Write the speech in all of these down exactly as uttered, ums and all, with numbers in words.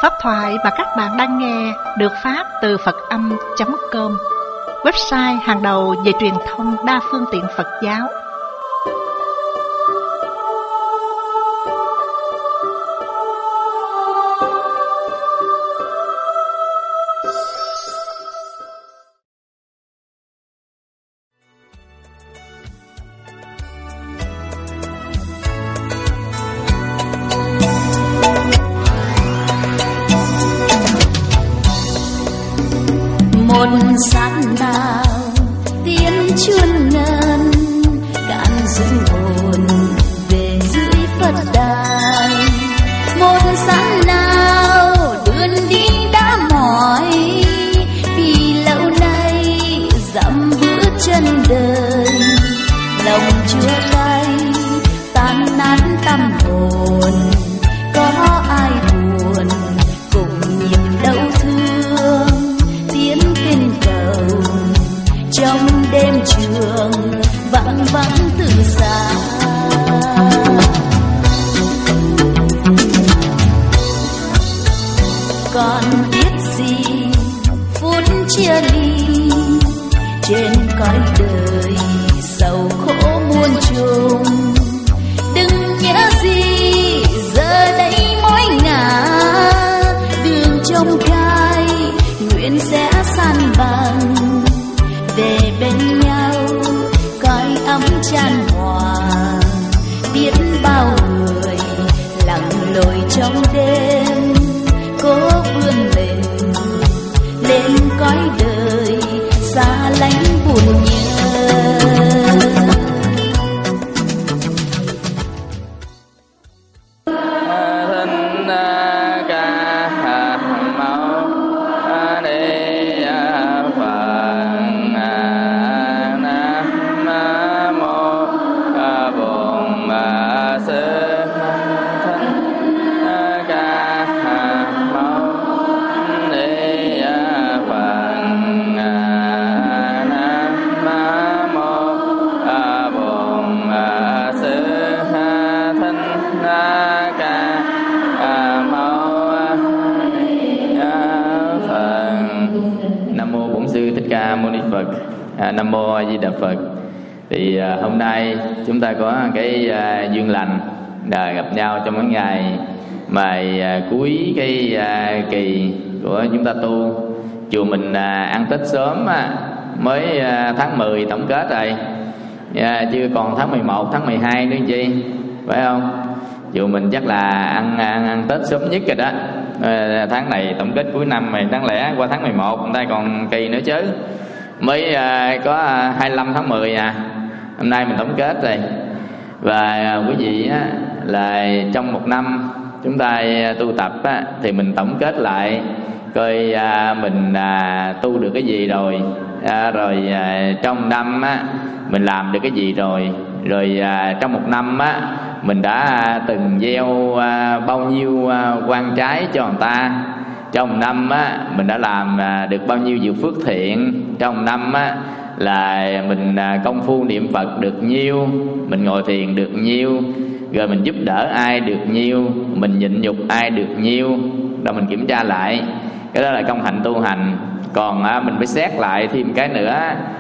Pháp thoại mà các bạn đang nghe được phát từ Phật Âm chấm com, website hàng đầu về truyền thông đa phương tiện Phật giáo. Sáng nào tiếng chuông ngân cạn dũng hồn về dưới Phật đài. Một sáng nào đường đi đã mỏi vì lâu nay dặm bước chân đời. Lòng chua cay tan nát tâm hồn, có ai buồn cùng nhịp đau thương. Tiếng kinh cầu trong đêm trường vắng vắng từ xa. Còn biết gì phút chia ly trên cõi đời sầu khổ muôn trùng. Đừng nhớ gì giờ đây mỗi ngả đường trông gai nguyện sẽ san bằng về bên nhau cõi ấm chan hòa. Biết bao người lặng lội trong đêm cố vươn mình lên cõi đời xa lánh buồn nhớ. À, Nam Mô A Di Đà Phật. Thì à, hôm nay chúng ta có cái à, duyên lành à, gặp nhau trong cái ngày mà à, cuối cái à, kỳ của chúng ta tu. Chùa mình à, ăn Tết sớm à, mới à, tháng mười tổng kết rồi, à, chưa còn tháng mười một, tháng mười hai nữa chi, phải không? Chùa mình chắc là ăn ăn, ăn Tết sớm nhất rồi đó. À, tháng này tổng kết cuối năm này, đáng lẽ qua tháng mười một hôm nay còn kỳ nữa chứ. Mới à, có à, hai mươi lăm tháng mười à, hôm nay mình tổng kết rồi. Và à, quý vị á, là trong một năm chúng ta à, tu tập á, thì mình tổng kết lại coi à, mình à, tu được cái gì rồi, à, rồi à, trong năm á, mình làm được cái gì rồi, rồi à, trong một năm á, mình đã à, từng gieo à, bao nhiêu à, quan trái cho người ta. Trong năm á, mình đã làm à, được bao nhiêu việc phước thiện. Trong năm á, là mình à, công phu niệm Phật được nhiêu, mình ngồi thiền được nhiêu, rồi mình giúp đỡ ai được nhiêu, mình nhịn nhục ai được nhiêu. Rồi mình kiểm tra lại. Cái đó là công hạnh tu hành. Còn à, mình phải xét lại thêm cái nữa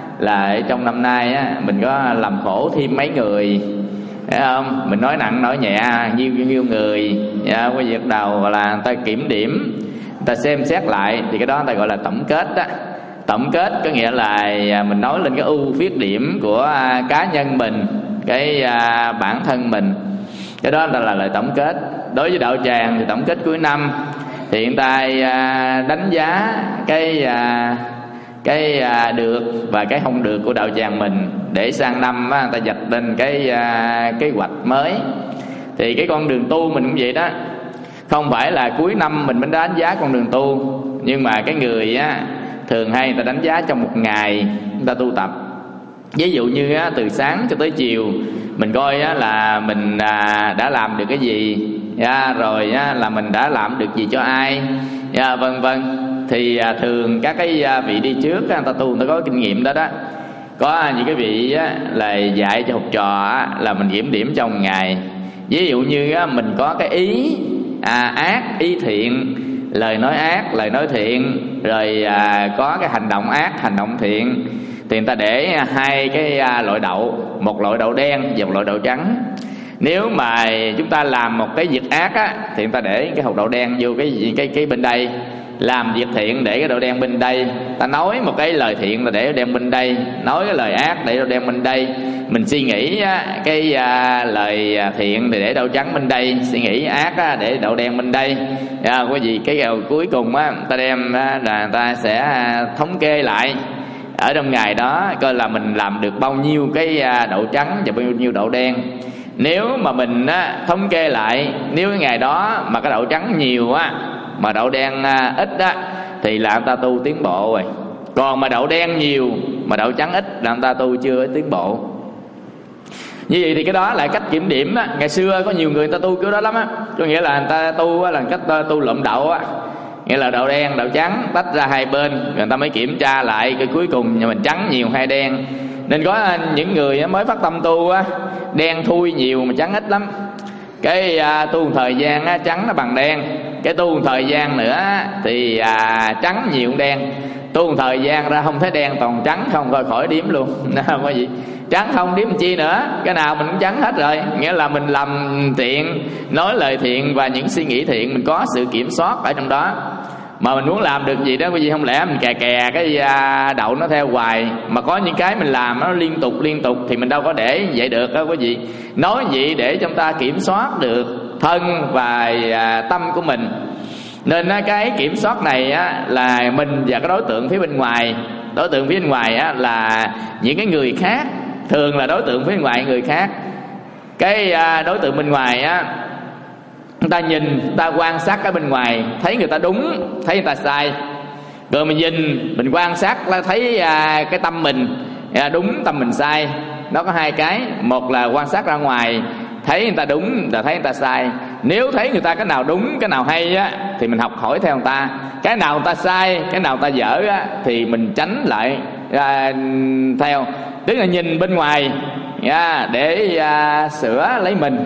là trong năm nay á, mình có làm khổ thêm mấy người, thấy không? Mình nói nặng nói nhẹ nhiêu nhiêu người, dạ, cái việc đầu gọi là người ta kiểm điểm, ta xem xét lại, thì cái đó người ta gọi là tổng kết đó. Tổng kết có nghĩa là mình nói lên cái ưu khuyết điểm của cá nhân mình, cái bản thân mình. Cái đó là lời tổng kết. Đối với đạo tràng thì tổng kết cuối năm thì hiện tại đánh giá cái cái được và cái không được của đạo tràng mình, để sang năm người ta dạch lên cái kế hoạch mới. Thì cái con đường tu mình cũng vậy đó, không phải là cuối năm mình mới đánh giá con đường tu, nhưng mà cái người á, thường hay người ta đánh giá trong một ngày người ta tu tập. Ví dụ như á, từ sáng cho tới chiều mình coi á, là mình à, đã làm được cái gì, à, rồi á, là mình đã làm được gì cho ai, à, vân vân. Thì à, thường các cái à, vị đi trước á, người ta tu người ta có kinh nghiệm đó đó. Có những cái vị á, là dạy cho học trò á, là mình kiểm điểm trong một ngày. Ví dụ như á, mình có cái ý à, ác, ý thiện lời nói ác, lời nói thiện, rồi à, có cái hành động ác, hành động thiện, thì người ta để hai cái à, loại đậu, một loại đậu đen và một loại đậu trắng. Nếu mà chúng ta làm một cái việc ác á, thì người ta để cái hột đậu đen vô cái cái cái bên đây, làm việc thiện để cái đậu đen bên đây. Ta nói một cái lời thiện là để đậu đen bên đây, nói cái lời ác để đậu đen bên đây. Mình suy nghĩ á, cái à, lời thiện thì để đậu trắng bên đây, suy nghĩ ác á, để đậu đen bên đây. À, có gì cái đầu cuối cùng á, ta đem á, là ta sẽ thống kê lại ở trong ngày đó coi là mình làm được bao nhiêu cái đậu trắng và bao nhiêu đậu đen. Nếu mà mình á, thống kê lại, nếu cái ngày đó mà cái đậu trắng nhiều á, mà đậu đen à, ít á, thì là người ta tu tiến bộ rồi. Còn mà đậu đen nhiều mà đậu trắng ít là người ta tu chưa tiến bộ. Như vậy thì cái đó là cách kiểm điểm á. Ngày xưa có nhiều người người ta tu kiểu đó lắm á, có nghĩa là người ta tu á, là cách tu lụm đậu á, nghĩa là đậu đen đậu trắng tách ra hai bên, người ta mới kiểm tra lại cái cuối cùng nhà mình trắng nhiều hay đen. Nên có những người mới phát tâm tu á, đen thui nhiều mà trắng ít lắm. Cái à, tu một thời gian á, trắng nó bằng đen. Cái tu một thời gian nữa thì à, trắng nhiều đen. Tu một thời gian ra không thấy đen, toàn trắng không, coi khỏi điếm luôn. Không có gì trắng không điếm chi nữa, cái nào mình cũng trắng hết rồi. Nghĩa là mình làm thiện, nói lời thiện và những suy nghĩ thiện, mình có sự kiểm soát ở trong đó. Mà mình muốn làm được gì đó, cái gì không lẽ mình kè kè cái đậu nó theo hoài. Mà có những cái mình làm nó liên tục liên tục thì mình đâu có để vậy được đó quý vị. Nói gì để chúng ta kiểm soát được thân và tâm của mình. Nên cái kiểm soát này á, là mình và cái đối tượng phía bên ngoài. Đối tượng phía bên ngoài á, là những cái người khác. Thường là đối tượng phía bên ngoài người khác. Cái đối tượng bên ngoài á, người ta nhìn, người ta quan sát cái bên ngoài, thấy người ta đúng, thấy người ta sai. Rồi mình nhìn, mình quan sát là thấy à, cái tâm mình à, đúng, tâm mình sai. Nó có hai cái. Một là quan sát ra ngoài, thấy người ta đúng là thấy người ta sai. Nếu thấy người ta cái nào đúng, cái nào hay á, thì mình học hỏi theo người ta. Cái nào người ta sai, cái nào người ta dở á, thì mình tránh lại à, theo. Tức là nhìn bên ngoài à, để à, sửa lấy mình.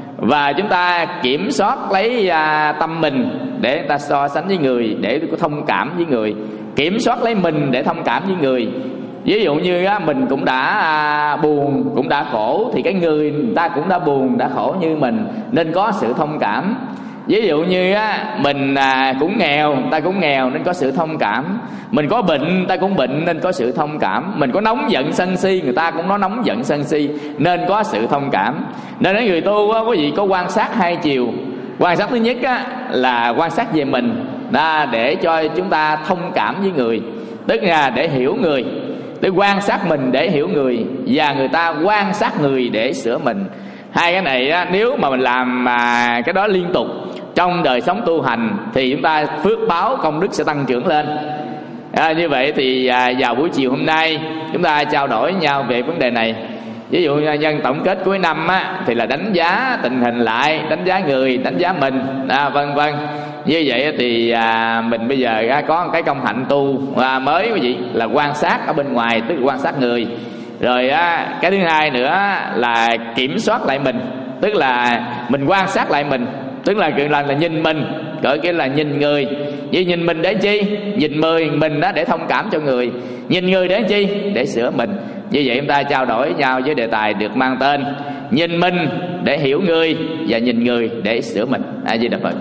Và chúng ta kiểm soát lấy à, tâm mình để người ta so sánh với người, để có thông cảm với người. Kiểm soát lấy mình để thông cảm với người. Ví dụ như á, mình cũng đã à, buồn, cũng đã khổ, thì cái người, người ta cũng đã buồn, đã khổ như mình, nên có sự thông cảm. Ví dụ như á, mình à, cũng nghèo, ta cũng nghèo nên có sự thông cảm. Mình có bệnh, ta cũng bệnh nên có sự thông cảm. Mình có nóng giận sân si, người ta cũng có nóng giận sân si, nên có sự thông cảm. Nên cái người tu á, quý vị có quan sát hai chiều. Quan sát thứ nhất á, là quan sát về mình đó, để cho chúng ta thông cảm với người. Tức là để hiểu người, để quan sát mình để hiểu người, và người ta quan sát người để sửa mình. Hai cái này á, nếu mà mình làm mà cái đó liên tục trong đời sống tu hành thì chúng ta phước báo công đức sẽ tăng trưởng lên. À, như vậy thì à, vào buổi chiều hôm nay chúng ta trao đổi nhau về vấn đề này. Ví dụ nhân tổng kết cuối năm á, thì là đánh giá tình hình lại, đánh giá người, đánh giá mình, à, vân vân. Như vậy thì à, mình bây giờ à, có một cái công hạnh tu à, mới quý vị, là quan sát ở bên ngoài, tức là quan sát người. Rồi á, cái thứ hai nữa là kiểm soát lại mình, tức là mình quan sát lại mình, tức là là, là nhìn mình, gọi cái là nhìn người. Vì nhìn mình để chi? Nhìn mười mình đó để thông cảm cho người. Nhìn người để chi? Để sửa mình. Như vậy chúng ta trao đổi nhau với đề tài được mang tên nhìn mình để hiểu người, và nhìn người để sửa mình. A Di Đà Phật.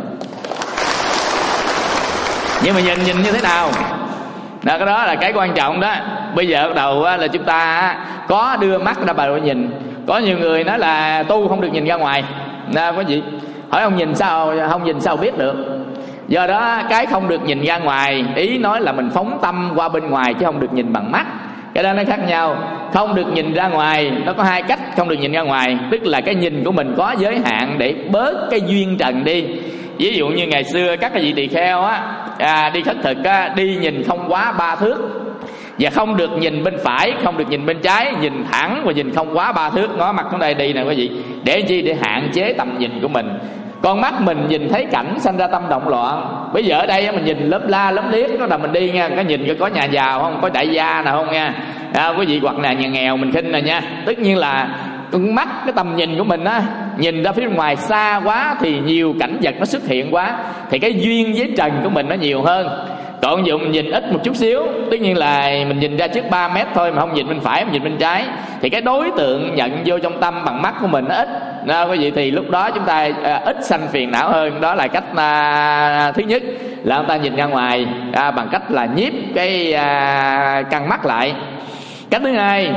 Nhưng mà nhìn nhìn như thế nào? Đó, cái đó là cái quan trọng đó. Bây giờ bắt đầu là chúng ta có đưa mắt ra vào nhìn. Có nhiều người nói là tu không được nhìn ra ngoài. Đó, có gì? Hỏi không nhìn sao, không nhìn sao biết được. Do đó cái không được nhìn ra ngoài, ý nói là mình phóng tâm qua bên ngoài chứ không được nhìn bằng mắt. Cái đó nó khác nhau. Không được nhìn ra ngoài, nó có hai cách không được nhìn ra ngoài. Tức là cái nhìn của mình có giới hạn để bớt cái duyên trần đi. Ví dụ như ngày xưa các cái vị tỳ kheo á, à, đi khất thực á, đi nhìn không quá ba thước. Và không được nhìn bên phải, không được nhìn bên trái, nhìn thẳng và nhìn không quá ba thước. Ngó mặt xuống đây đi nè quý vị. Để chi? Để hạn chế tầm nhìn của mình. Con mắt mình nhìn thấy cảnh sanh ra tâm động loạn. Bây giờ ở đây mình nhìn lớp la lớp liếc, nó là mình đi nha, có nhìn có nhà giàu không, có đại gia nào không nha, à, quý vị, hoặc là nhà nghèo mình khinh này nha. Tất nhiên là con mắt, cái tầm nhìn của mình á, nhìn ra phía ngoài xa quá thì nhiều cảnh vật nó xuất hiện quá, thì cái duyên với trần của mình nó nhiều hơn. Còn ví dụ mình nhìn ít một chút xíu, tất nhiên là mình nhìn ra trước ba mét thôi mà không nhìn bên phải, không nhìn bên trái, thì cái đối tượng nhận vô trong tâm bằng mắt của mình nó ít. Đó, quý vị, thì lúc đó chúng ta à, ít sanh phiền não hơn. Đó là cách à, thứ nhất là chúng ta nhìn ra ngoài à, bằng cách là nhiếp cái à, căn mắt lại. Cách thứ hai,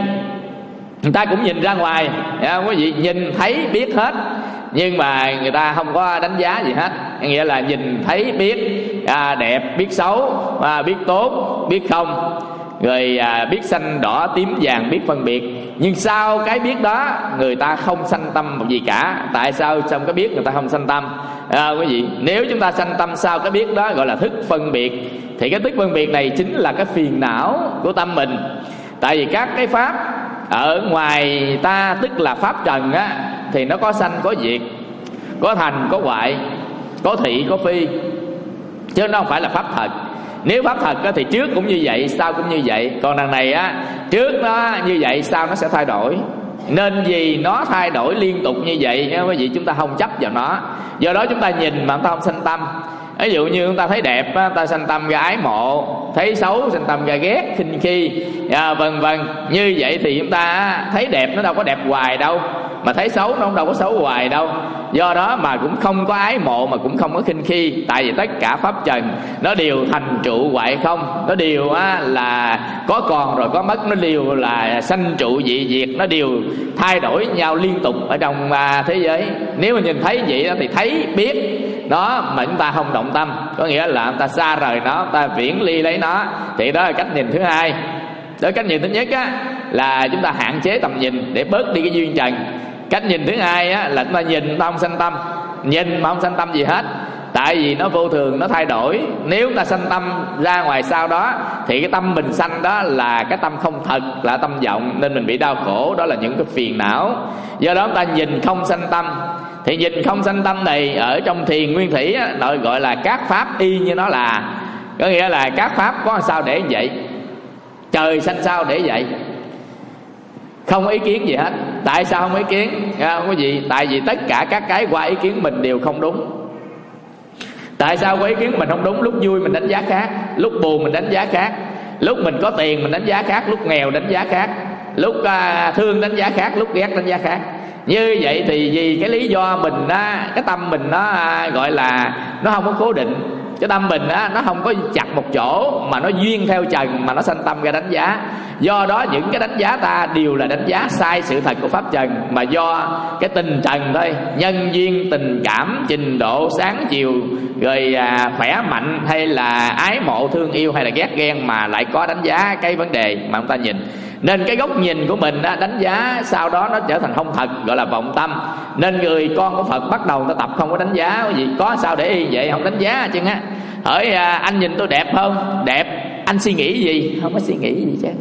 người ta cũng nhìn ra ngoài, à, quý vị, nhìn thấy biết hết, nhưng mà người ta không có đánh giá gì hết. Nghĩa là nhìn thấy biết à, đẹp, biết xấu, à, biết tốt, biết không, rồi à, biết xanh đỏ tím vàng, biết phân biệt. Nhưng sau cái biết đó người ta không sanh tâm một gì cả. Tại sao sau cái biết người ta không sanh tâm? À, quý vị, nếu chúng ta sanh tâm sau cái biết đó gọi là thức phân biệt, thì cái thức phân biệt này chính là cái phiền não của tâm mình. Tại vì các cái pháp ở ngoài ta, tức là pháp trần á, thì nó có sanh có diệt, có thành có hoại, có thị có phi, chứ nó không phải là pháp thật. Nếu pháp thật á, thì trước cũng như vậy, sau cũng như vậy. Còn đằng này á, trước nó như vậy, sau nó sẽ thay đổi. Nên vì nó thay đổi liên tục như vậy nha quý vị, chúng ta không chấp vào nó. Do đó chúng ta nhìn mà chúng ta không sanh tâm. Ví dụ như chúng ta thấy đẹp á, ta sanh tâm ra ái mộ, thấy xấu sanh tâm ra ghét, khinh khi, à, vân vân. Như vậy thì chúng ta thấy đẹp nó đâu có đẹp hoài đâu, mà thấy xấu nó không đâu có xấu hoài đâu. Do đó mà cũng không có ái mộ, mà cũng không có khinh khi. Tại vì tất cả pháp trần nó đều thành trụ hoại không, nó đều á, là có còn rồi có mất, nó đều là sanh trụ dị diệt, nó đều thay đổi nhau liên tục ở trong à, thế giới. Nếu mà nhìn thấy vậy đó, thì thấy biết đó mà chúng ta không động tâm, có nghĩa là chúng ta xa rời nó, chúng ta viễn ly lấy nó, thì đó là cách nhìn thứ hai. Đó, cách nhìn thứ nhất á, là chúng ta hạn chế tầm nhìn để bớt đi cái duyên trần. Cách nhìn thứ hai á, là chúng ta nhìn chúng ta không sanh tâm, nhìn mà không sanh tâm gì hết. Tại vì nó vô thường, nó thay đổi. Nếu chúng ta sanh tâm ra ngoài sau đó, thì cái tâm mình sanh đó là cái tâm không thật, là tâm vọng, nên mình bị đau khổ. Đó là những cái phiền não. Do đó chúng ta nhìn không sanh tâm. Thì nhìn không sanh tâm này ở trong thiền nguyên thủy á, nội gọi là các pháp y như nó là. Có nghĩa là các pháp có sao để vậy, trời sanh sao để vậy, không có ý kiến gì hết. Tại sao không ý kiến? Không có gì. Tại vì tất cả các cái qua ý kiến mình đều không đúng. Tại sao qua ý kiến mình không đúng? Lúc vui mình đánh giá khác, lúc buồn mình đánh giá khác, lúc mình có tiền mình đánh giá khác, lúc nghèo đánh giá khác, lúc uh, thương đánh giá khác, lúc ghét đánh giá khác. Như vậy thì vì cái lý do mình á, cái tâm mình nó uh, gọi là nó không có cố định. Cái tâm mình á, nó không có chặt một chỗ, mà nó duyên theo trần, mà nó sanh tâm ra đánh giá. Do đó những cái đánh giá ta đều là đánh giá sai sự thật của pháp trần, mà do cái tình trần thôi, nhân duyên, tình cảm, trình độ, sáng chiều, rồi à, khỏe mạnh, hay là ái mộ, thương yêu, hay là ghét ghen, mà lại có đánh giá cái vấn đề mà chúng ta nhìn. Nên cái góc nhìn của mình á, đánh giá sau đó nó trở thành không thật, gọi là vọng tâm. Nên người con của Phật bắt đầu ta tập không có đánh giá cái gì. Có sao để y vậy, không đánh giá chứ á. Hỏi à, anh nhìn tôi đẹp không? Đẹp. Anh suy nghĩ gì? Không có suy nghĩ gì chứ.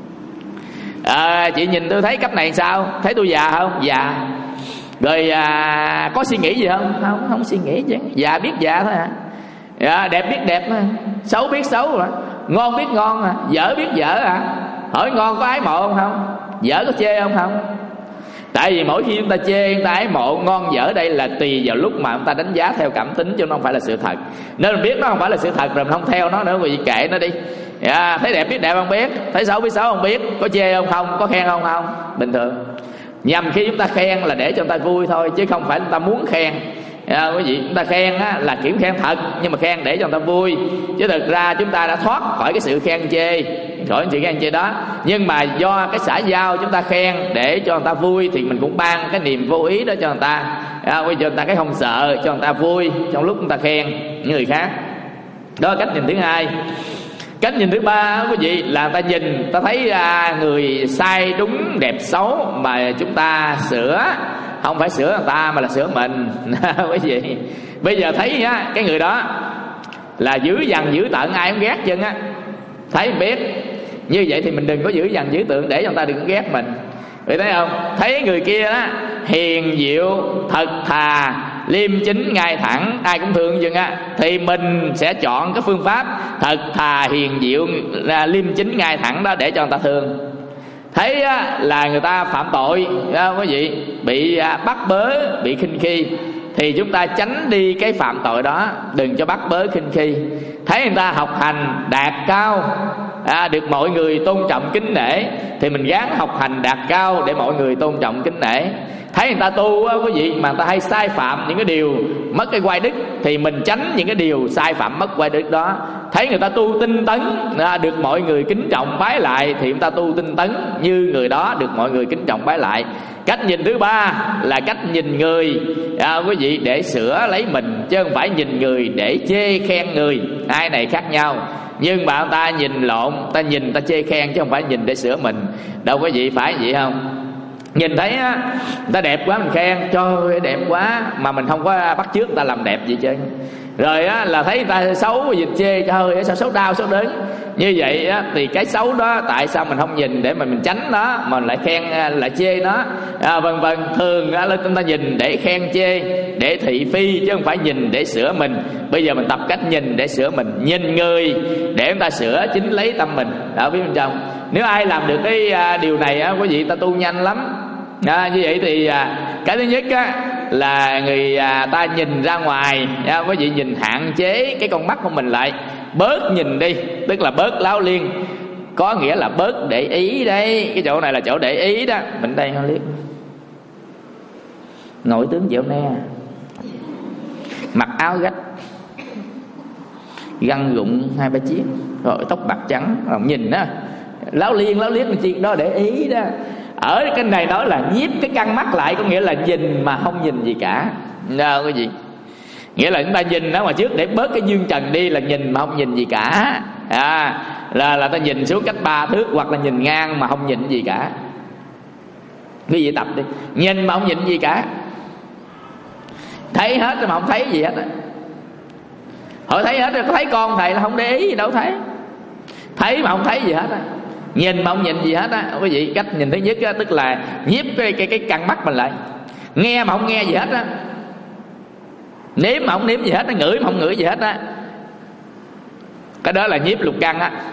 À, chị nhìn tôi thấy cấp này sao? Thấy tôi già không? Già. Rồi à, có suy nghĩ gì không? Không, không suy nghĩ chứ. Già biết già thôi hả? À, đẹp biết đẹp thôi. Xấu biết xấu rồi. Ngon biết ngon hả? Dở biết dở hả? Hỏi ngon có ái mộ không? Không. Dở có chê không? Không. Tại vì mỗi khi chúng ta chê, chúng ta ái mộ, ngon dở đây là tùy vào lúc mà chúng ta đánh giá theo cảm tính, chứ nó không phải là sự thật. Nên mình biết nó không phải là sự thật rồi mình không theo nó nữa, vì kệ nó đi. À, thấy đẹp biết đẹp không biết, thấy xấu biết xấu không biết, có chê không không, có khen không không, bình thường. Nhằm khi chúng ta khen là để cho người ta vui thôi, chứ không phải chúng ta muốn khen. À, quý vị, chúng ta khen á, là kiểu khen thật, nhưng mà khen để cho người ta vui. Chứ thực ra chúng ta đã thoát khỏi cái sự khen chê, khỏi sự khen chê đó. Nhưng mà do cái xã giao chúng ta khen để cho người ta vui, thì mình cũng ban cái niềm vô ý đó cho người ta. À, cho người ta cái không sợ, cho người ta vui trong lúc chúng ta khen những người khác. Đó là cách nhìn thứ hai. Cách nhìn thứ ba quý vị là ta nhìn, ta thấy à, người sai đúng đẹp xấu mà chúng ta sửa. Không phải sửa người ta mà là sửa mình. Quý vị, bây giờ thấy á, cái người đó là dữ dằn dữ tợn, ai cũng ghét chân á, thấy mình biết. Như vậy thì mình đừng có dữ dằn dữ tợn để cho người ta đừng ghét mình. Vậy thấy không? Thấy người kia đó hiền diệu, thật thà, liêm chính, ngay thẳng, ai cũng thương chừng á, thì mình sẽ chọn cái phương pháp thật thà, hiền diệu, liêm chính, ngay thẳng đó để cho người ta thương. thấy á, là người ta phạm tội á, quý vị, bị à, bắt bớ, bị khinh khi, thì chúng ta tránh đi cái phạm tội đó, đừng cho bắt bớ khinh khi. Thấy người ta học hành đạt cao, à, được mọi người tôn trọng kính nể, thì mình gắng học hành đạt cao để mọi người tôn trọng kính nể. Thấy người ta tu á, quý vị, mà người ta hay sai phạm những cái điều mất cái oai đức, thì mình tránh những cái điều sai phạm mất oai đức đó. Thấy người ta tu tinh tấn, à, được mọi người kính trọng bái lại, thì chúng ta tu tinh tấn như người đó, được mọi người kính trọng bái lại. Cách nhìn thứ ba là cách nhìn người, à, quý vị, để sửa lấy mình, chứ không phải nhìn người để chê khen người. Hai này khác nhau. Nhưng mà ta nhìn lộn, ta nhìn ta chê khen, chứ không phải nhìn để sửa mình. Đâu có gì phải vậy không? Nhìn thấy á, người ta đẹp quá mình khen, trời ơi đẹp quá, mà mình không có bắt chước người ta làm đẹp gì chứ. Rồi á, là thấy người ta xấu gì chê, trời ơi sao xấu đau xấu đớn. Như vậy á, thì cái xấu đó tại sao mình không nhìn để mà mình tránh nó, mà mình lại khen lại chê nó, à, vân vân. Thường á, lên chúng ta nhìn để khen chê, để thị phi, chứ không phải nhìn để sửa mình. Bây giờ mình tập cách nhìn để sửa mình, nhìn người để chúng ta sửa chính lấy tâm mình, đó biết bên trong. Nếu ai làm được cái à, điều này á, quý vị, ta tu nhanh lắm. À, như vậy thì à, cái thứ nhất á, là người à, ta nhìn ra ngoài, à, quý vị, nhìn hạn chế cái con mắt của mình lại, bớt nhìn đi, tức là bớt láo liên, có nghĩa là bớt để ý đây. Cái chỗ này là chỗ để ý đó. Mình đây không liếc nổi tướng Diệu Nè, mặc áo gách, găng gụng hai ba chiếc, rồi tóc bạc trắng, rồi nhìn á láo liên láo liếc, chuyện đó để ý đó. Ở cái này nói là nhiếp cái căng mắt lại, có nghĩa là nhìn mà không nhìn gì cả. Đâu cái gì? Nghĩa là chúng ta nhìn nó mà trước để bớt cái dương trần đi, là nhìn mà không nhìn gì cả. À, là là ta nhìn xuống cách ba thước, hoặc là nhìn ngang mà không nhìn gì cả. Quý vị tập đi, nhìn mà không nhìn gì cả, thấy hết mà không thấy gì hết á. Họ thấy hết rồi, có thấy con thầy là không để ý gì đâu, thấy thấy mà không thấy gì hết á, nhìn mà không nhìn gì hết á. Quý vị, cách nhìn thứ nhất á, tức là nhiếp cái cái cái căng mắt mình lại, nghe mà không nghe gì hết á, nếm mà không nếm gì hết á, ngửi mà không ngửi gì hết á. Cái đó là nhiếp lục căn á.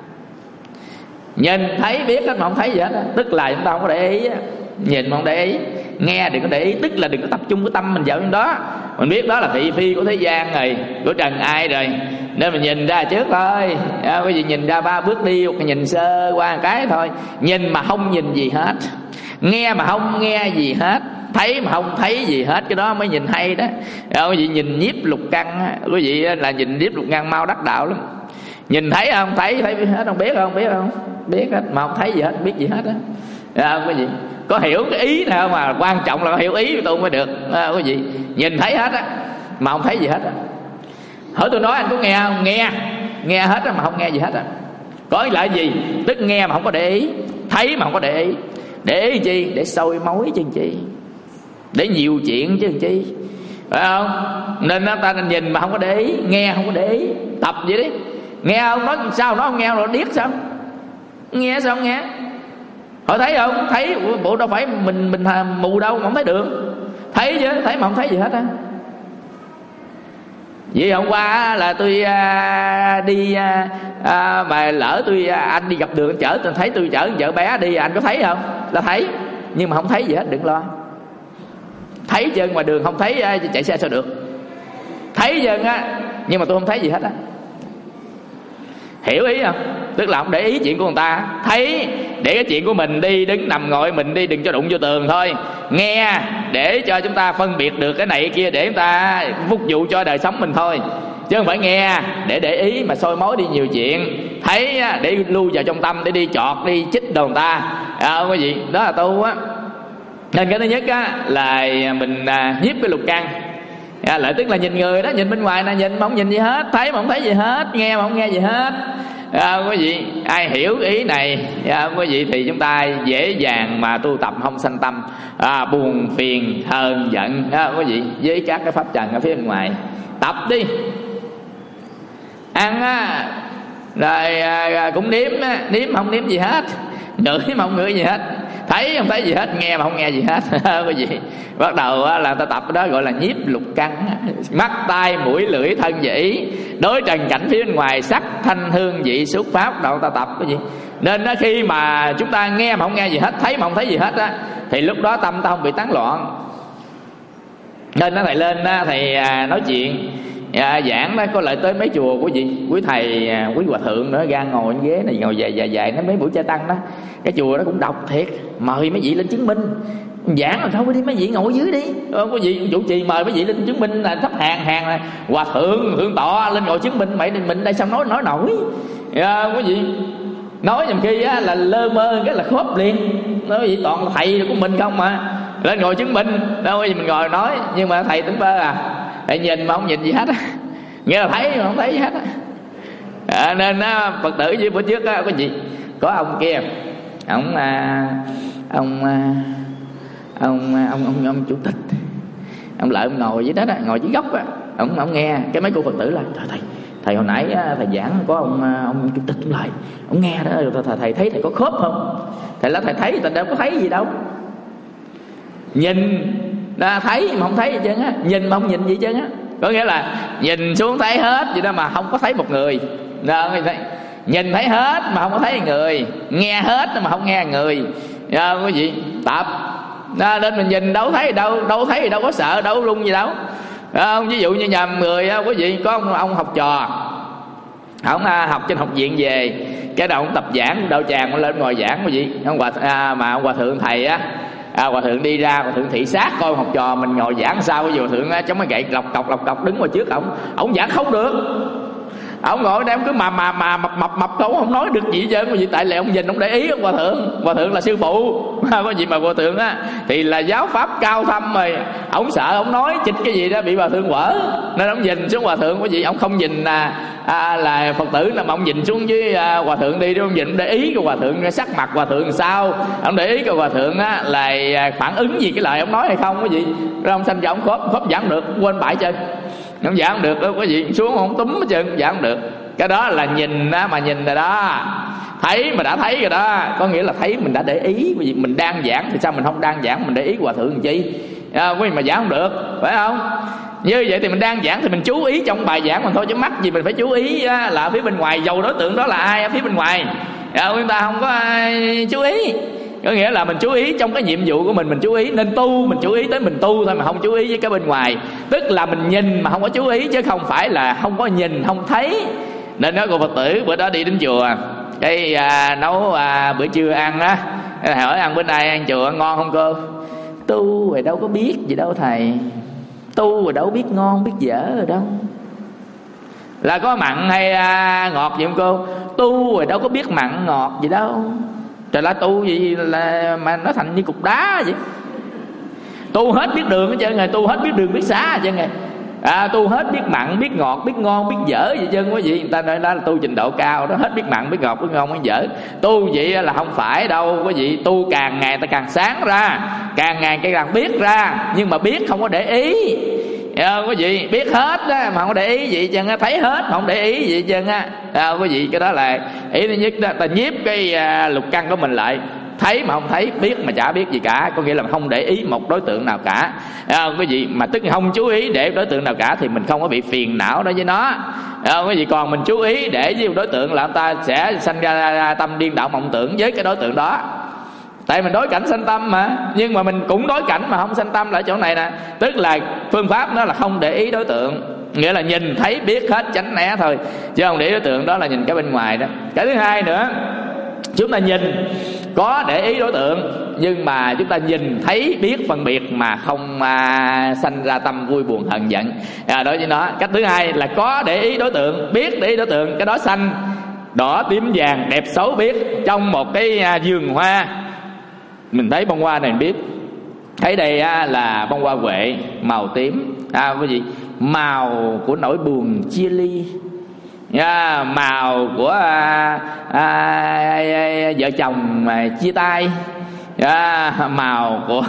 Nhìn thấy biết hết mà không thấy gì hết á, tức là chúng ta không có để ý á. Nhìn mà không để ý, nghe đừng có để ý, tức là đừng có tập trung cái tâm mình vào trong đó. Mình biết đó là thị phi của thế gian rồi, của trần ai rồi, nên mình nhìn ra trước thôi. À, quý vị, nhìn ra ba bước đi, hoặc nhìn sơ qua một cái thôi. Nhìn mà không nhìn gì hết, nghe mà không nghe gì hết, thấy mà không thấy gì hết, cái đó mới nhìn hay đó. À, quý vị, nhìn nhiếp lục căn á, quý vị là nhìn nhiếp lục căn mau đắc đạo lắm. Nhìn thấy không? Thấy, thấy hết không? Biết không? Biết không? Biết hết mà không thấy gì hết, biết gì hết á. À, quý vị, có hiểu cái ý nào mà quan trọng là hiểu ý của tôi mới được. À, quý vị, nhìn thấy hết á mà không thấy gì hết á. Hỏi tôi nói anh có nghe không? Nghe, nghe hết á mà không nghe gì hết á. Có nghĩa là gì? Tức nghe mà không có để ý, thấy mà không có để ý. Để ý chi? Để sôi mối chứ chi, để nhiều chuyện chứ chi, phải không? Nên ta nhìn mà không có để ý, nghe không có để ý. Tập vậy đi. Nghe không? Nói sao nó không nghe, nó điếc sao? Nghe sao không nghe? Họ thấy không? Thấy, bộ đâu phải mình mình mù đâu mà không thấy được. Thấy chứ, thấy mà không thấy gì hết á. Vậy hôm qua là tôi à, đi à, à, mà lỡ tôi à, anh đi gặp đường chở tôi thấy tôi chở vợ bé đi, anh có thấy không? Là thấy, nhưng mà không thấy gì hết, đừng lo. Thấy chân ngoài đường không thấy à, chạy xe sao được? Thấy chân á, nhưng mà tôi không thấy gì hết á. Hiểu ý không? Tức là không để ý chuyện của người ta. Thấy để cái chuyện của mình đi, đứng nằm ngồi mình đi, đừng cho đụng vô tường thôi. Nghe để cho chúng ta phân biệt được cái này cái kia, để chúng ta phục vụ cho đời sống mình thôi, chứ không phải nghe để để ý mà soi mối đi nhiều chuyện. Thấy để lưu vào trong tâm, để đi chọt đi chích đồ người ta. À, cái gì đó là tu á. Nên cái thứ nhất á là mình à, nhiếp cái lục căn. À, lại tức là nhìn người đó, nhìn bên ngoài là nhìn mà không nhìn gì hết, thấy mà không thấy gì hết, nghe mà không nghe gì hết. À, quý vị, ai hiểu ý này, à, quý vị, thì chúng ta dễ dàng mà tu tập không sanh tâm à, buồn phiền hờn giận, à, quý vị, với các cái pháp trần ở phía bên ngoài. Tập đi. Ăn á rồi à, cũng nếm á, nếm mà không nếm gì hết, ngửi mà không ngửi gì hết, thấy không thấy gì hết, nghe mà không nghe gì hết. Cái gì bắt đầu là ta tập đó gọi là nhiếp lục căn. Mắt tai mũi lưỡi thân và ý, đối trần cảnh phía bên ngoài, sắc thanh hương vị xúc pháp, đầu ta tập cái gì Nên đó, khi mà chúng ta nghe mà không nghe gì hết, thấy mà không thấy gì hết á, thì lúc đó tâm ta không bị tán loạn. Nên đó, thầy lên đó, thầy nói chuyện à, giảng đó, có lại tới mấy chùa của gì quý thầy, quý hòa thượng nữa ra ngồi trên ghế này, ngồi dài dài dài nó mấy buổi trai tăng đó, cái chùa đó cũng đọc thiệt, mời mấy vị lên chứng minh. Giảng là thôi đi mấy vị ngồi dưới đi, không có gì chủ trì mời mấy vị lên chứng minh là thấp hàng hàng là hòa thượng thượng tọa lên ngồi chứng minh. Mày mình đây sao nói nói nổi à, có gì nói nhầm khi á, là lơ mơ cái là khớp liền. Nói gì toàn là thầy của mình không mà lên ngồi chứng minh đâu gì mình ngồi nói. Nhưng mà thầy tỉnh bơ à, thầy nhìn mà không nhìn gì hết á, nghĩa là thấy mà không thấy gì hết á. À, nên á, Phật tử với bữa trước á, có gì có ông kia, ông à, ông à, ông ông ông ông chủ tịch, ông lại ông ngồi dưới đó, đó ngồi dưới góc á, ông ông nghe cái mấy cô Phật tử là trời thầy thầy hồi nãy thầy giảng có ông ông chủ tịch ông lại, ông nghe đó rồi thầy, thầy thấy thầy có khớp không? Thầy là thầy thấy, thầy đâu có thấy gì đâu, nhìn đã thấy mà không thấy gì trơn á, nhìn mà không nhìn gì trơn á. Có nghĩa là nhìn xuống thấy hết vậy đó mà không có thấy một người. Đó, nhìn thấy hết mà không có thấy người, nghe hết mà không nghe người. Đó, quý vị tập đó, nên mình nhìn đâu thấy đâu, đâu thấy gì đâu có sợ, đâu có rung gì đâu. Đó, ví dụ như nhầm người quý vị có ông, ông học trò, ông à, học trên học viện về, cái đầu ông tập giảng đầu tràng lên ngồi giảng quý vị, ông hòa à, mà ông hòa thượng thầy á, à, hòa thượng đi ra, hòa thượng thị sát coi học trò mình ngồi giảng sao. Cái hòa thượng á, chống cái gậy lọc cọc lọc cọc đứng ngoài trước ổng, ổng giảng không được. Ông ngồi đây ông cứ mà mà mà mập mập mập đâu không nói được gì hết trơn. Vì tại lẽ ông nhìn ông để ý ông hòa thượng, hòa thượng là sư phụ có gì mà hòa thượng á thì là giáo pháp cao thâm rồi, ông sợ ông nói chịch cái gì đó bị hòa thượng quở, nên ông nhìn xuống hòa thượng. Cái gì ông không nhìn là à, là Phật tử nào mà ông nhìn xuống với à, hòa thượng đi, ông nhìn ông để ý cái hòa thượng sắc mặt hòa thượng sao, ông để ý cái hòa thượng á là phản ứng gì cái lời ông nói hay không. Cái gì rồi ông sanh cho ông khớp khớp giảng được, quên bại chân không giảng được đâu, có gì xuống không túm hết trơn giảng được. Cái đó là nhìn đó, mà nhìn rồi đó, thấy mà đã thấy rồi đó, có nghĩa là thấy mình đã để ý. Vì mình đang giảng thì sao mình không đang giảng mình để ý hòa thượng làm chi à, quý mà giảng không được, phải không? Như vậy thì mình đang giảng thì mình chú ý trong bài giảng mình thôi, chứ mắc gì mình phải chú ý á, là ở phía bên ngoài, dầu đối tượng đó là ai ở phía bên ngoài à, chúng ta không có ai chú ý. Có nghĩa là mình chú ý trong cái nhiệm vụ của mình, mình chú ý nên tu, mình chú ý tới mình tu thôi mà không chú ý với cái bên ngoài. Tức là mình nhìn mà không có chú ý, chứ không phải là không có nhìn không thấy. Nên nói cô Phật tử bữa đó đi đến chùa, cái à, nấu à, bữa trưa ăn á, thầy hỏi ăn bữa nay ăn chùa ngon không cô? Tu rồi đâu có biết gì đâu thầy, tu rồi đâu có biết ngon biết dở rồi đâu. Là có mặn hay à, ngọt gì không cô? Tu rồi đâu có biết mặn ngọt gì đâu. Trời la tu gì là mà nó thành như cục đá vậy. Tu hết biết đường hết trơn rồi, tu hết biết đường biết xá hết trơn rồi. À, tu hết biết mặn biết ngọt biết ngon biết dở vậy trơn quý vị. Người ta nói đó là tu trình độ cao đó, hết biết mặn biết ngọt biết ngon biết dở. Tu vậy là không phải đâu quý vị. Tu càng ngày ta càng sáng ra, càng ngày càng biết ra, nhưng mà biết không có để ý. À, quý vị biết hết á mà không để ý gì chân á, thấy hết mà không để ý gì chân á à, quý vị. Cái đó là ý thứ nhất đó, ta nhiếp cái à, lục căn của mình lại, thấy mà không thấy, biết mà chả biết gì cả, có nghĩa là không để ý một đối tượng nào cả à, quý vị. Mà tức là không chú ý để đối tượng nào cả thì mình không có bị phiền não đó với nó à, quý vị. Còn mình chú ý để với một đối tượng là ta sẽ sanh ra, ra tâm điên đảo mộng tưởng với cái đối tượng đó. Tại mình đối cảnh sanh tâm mà, nhưng mà mình cũng đối cảnh mà không sanh tâm là chỗ này nè. Tức là phương pháp đó là không để ý đối tượng, nghĩa là nhìn thấy biết hết tránh né thôi, chứ không để ý đối tượng. Đó là nhìn cái bên ngoài đó. Cái thứ hai nữa, chúng ta nhìn có để ý đối tượng, nhưng mà chúng ta nhìn thấy biết phân biệt mà không à, sanh ra tâm vui buồn hận giận à, đối với nó. Cách thứ hai là có để ý đối tượng, biết để ý đối tượng, cái đó sanh đỏ tím vàng đẹp xấu biết. Trong một cái à, vườn hoa mình thấy bông hoa này mình biết, thấy đây á, là bông hoa huệ màu tím à, quý vị. Màu của nỗi buồn chia ly à, màu của à, à, à, vợ chồng mà chia tay à, màu của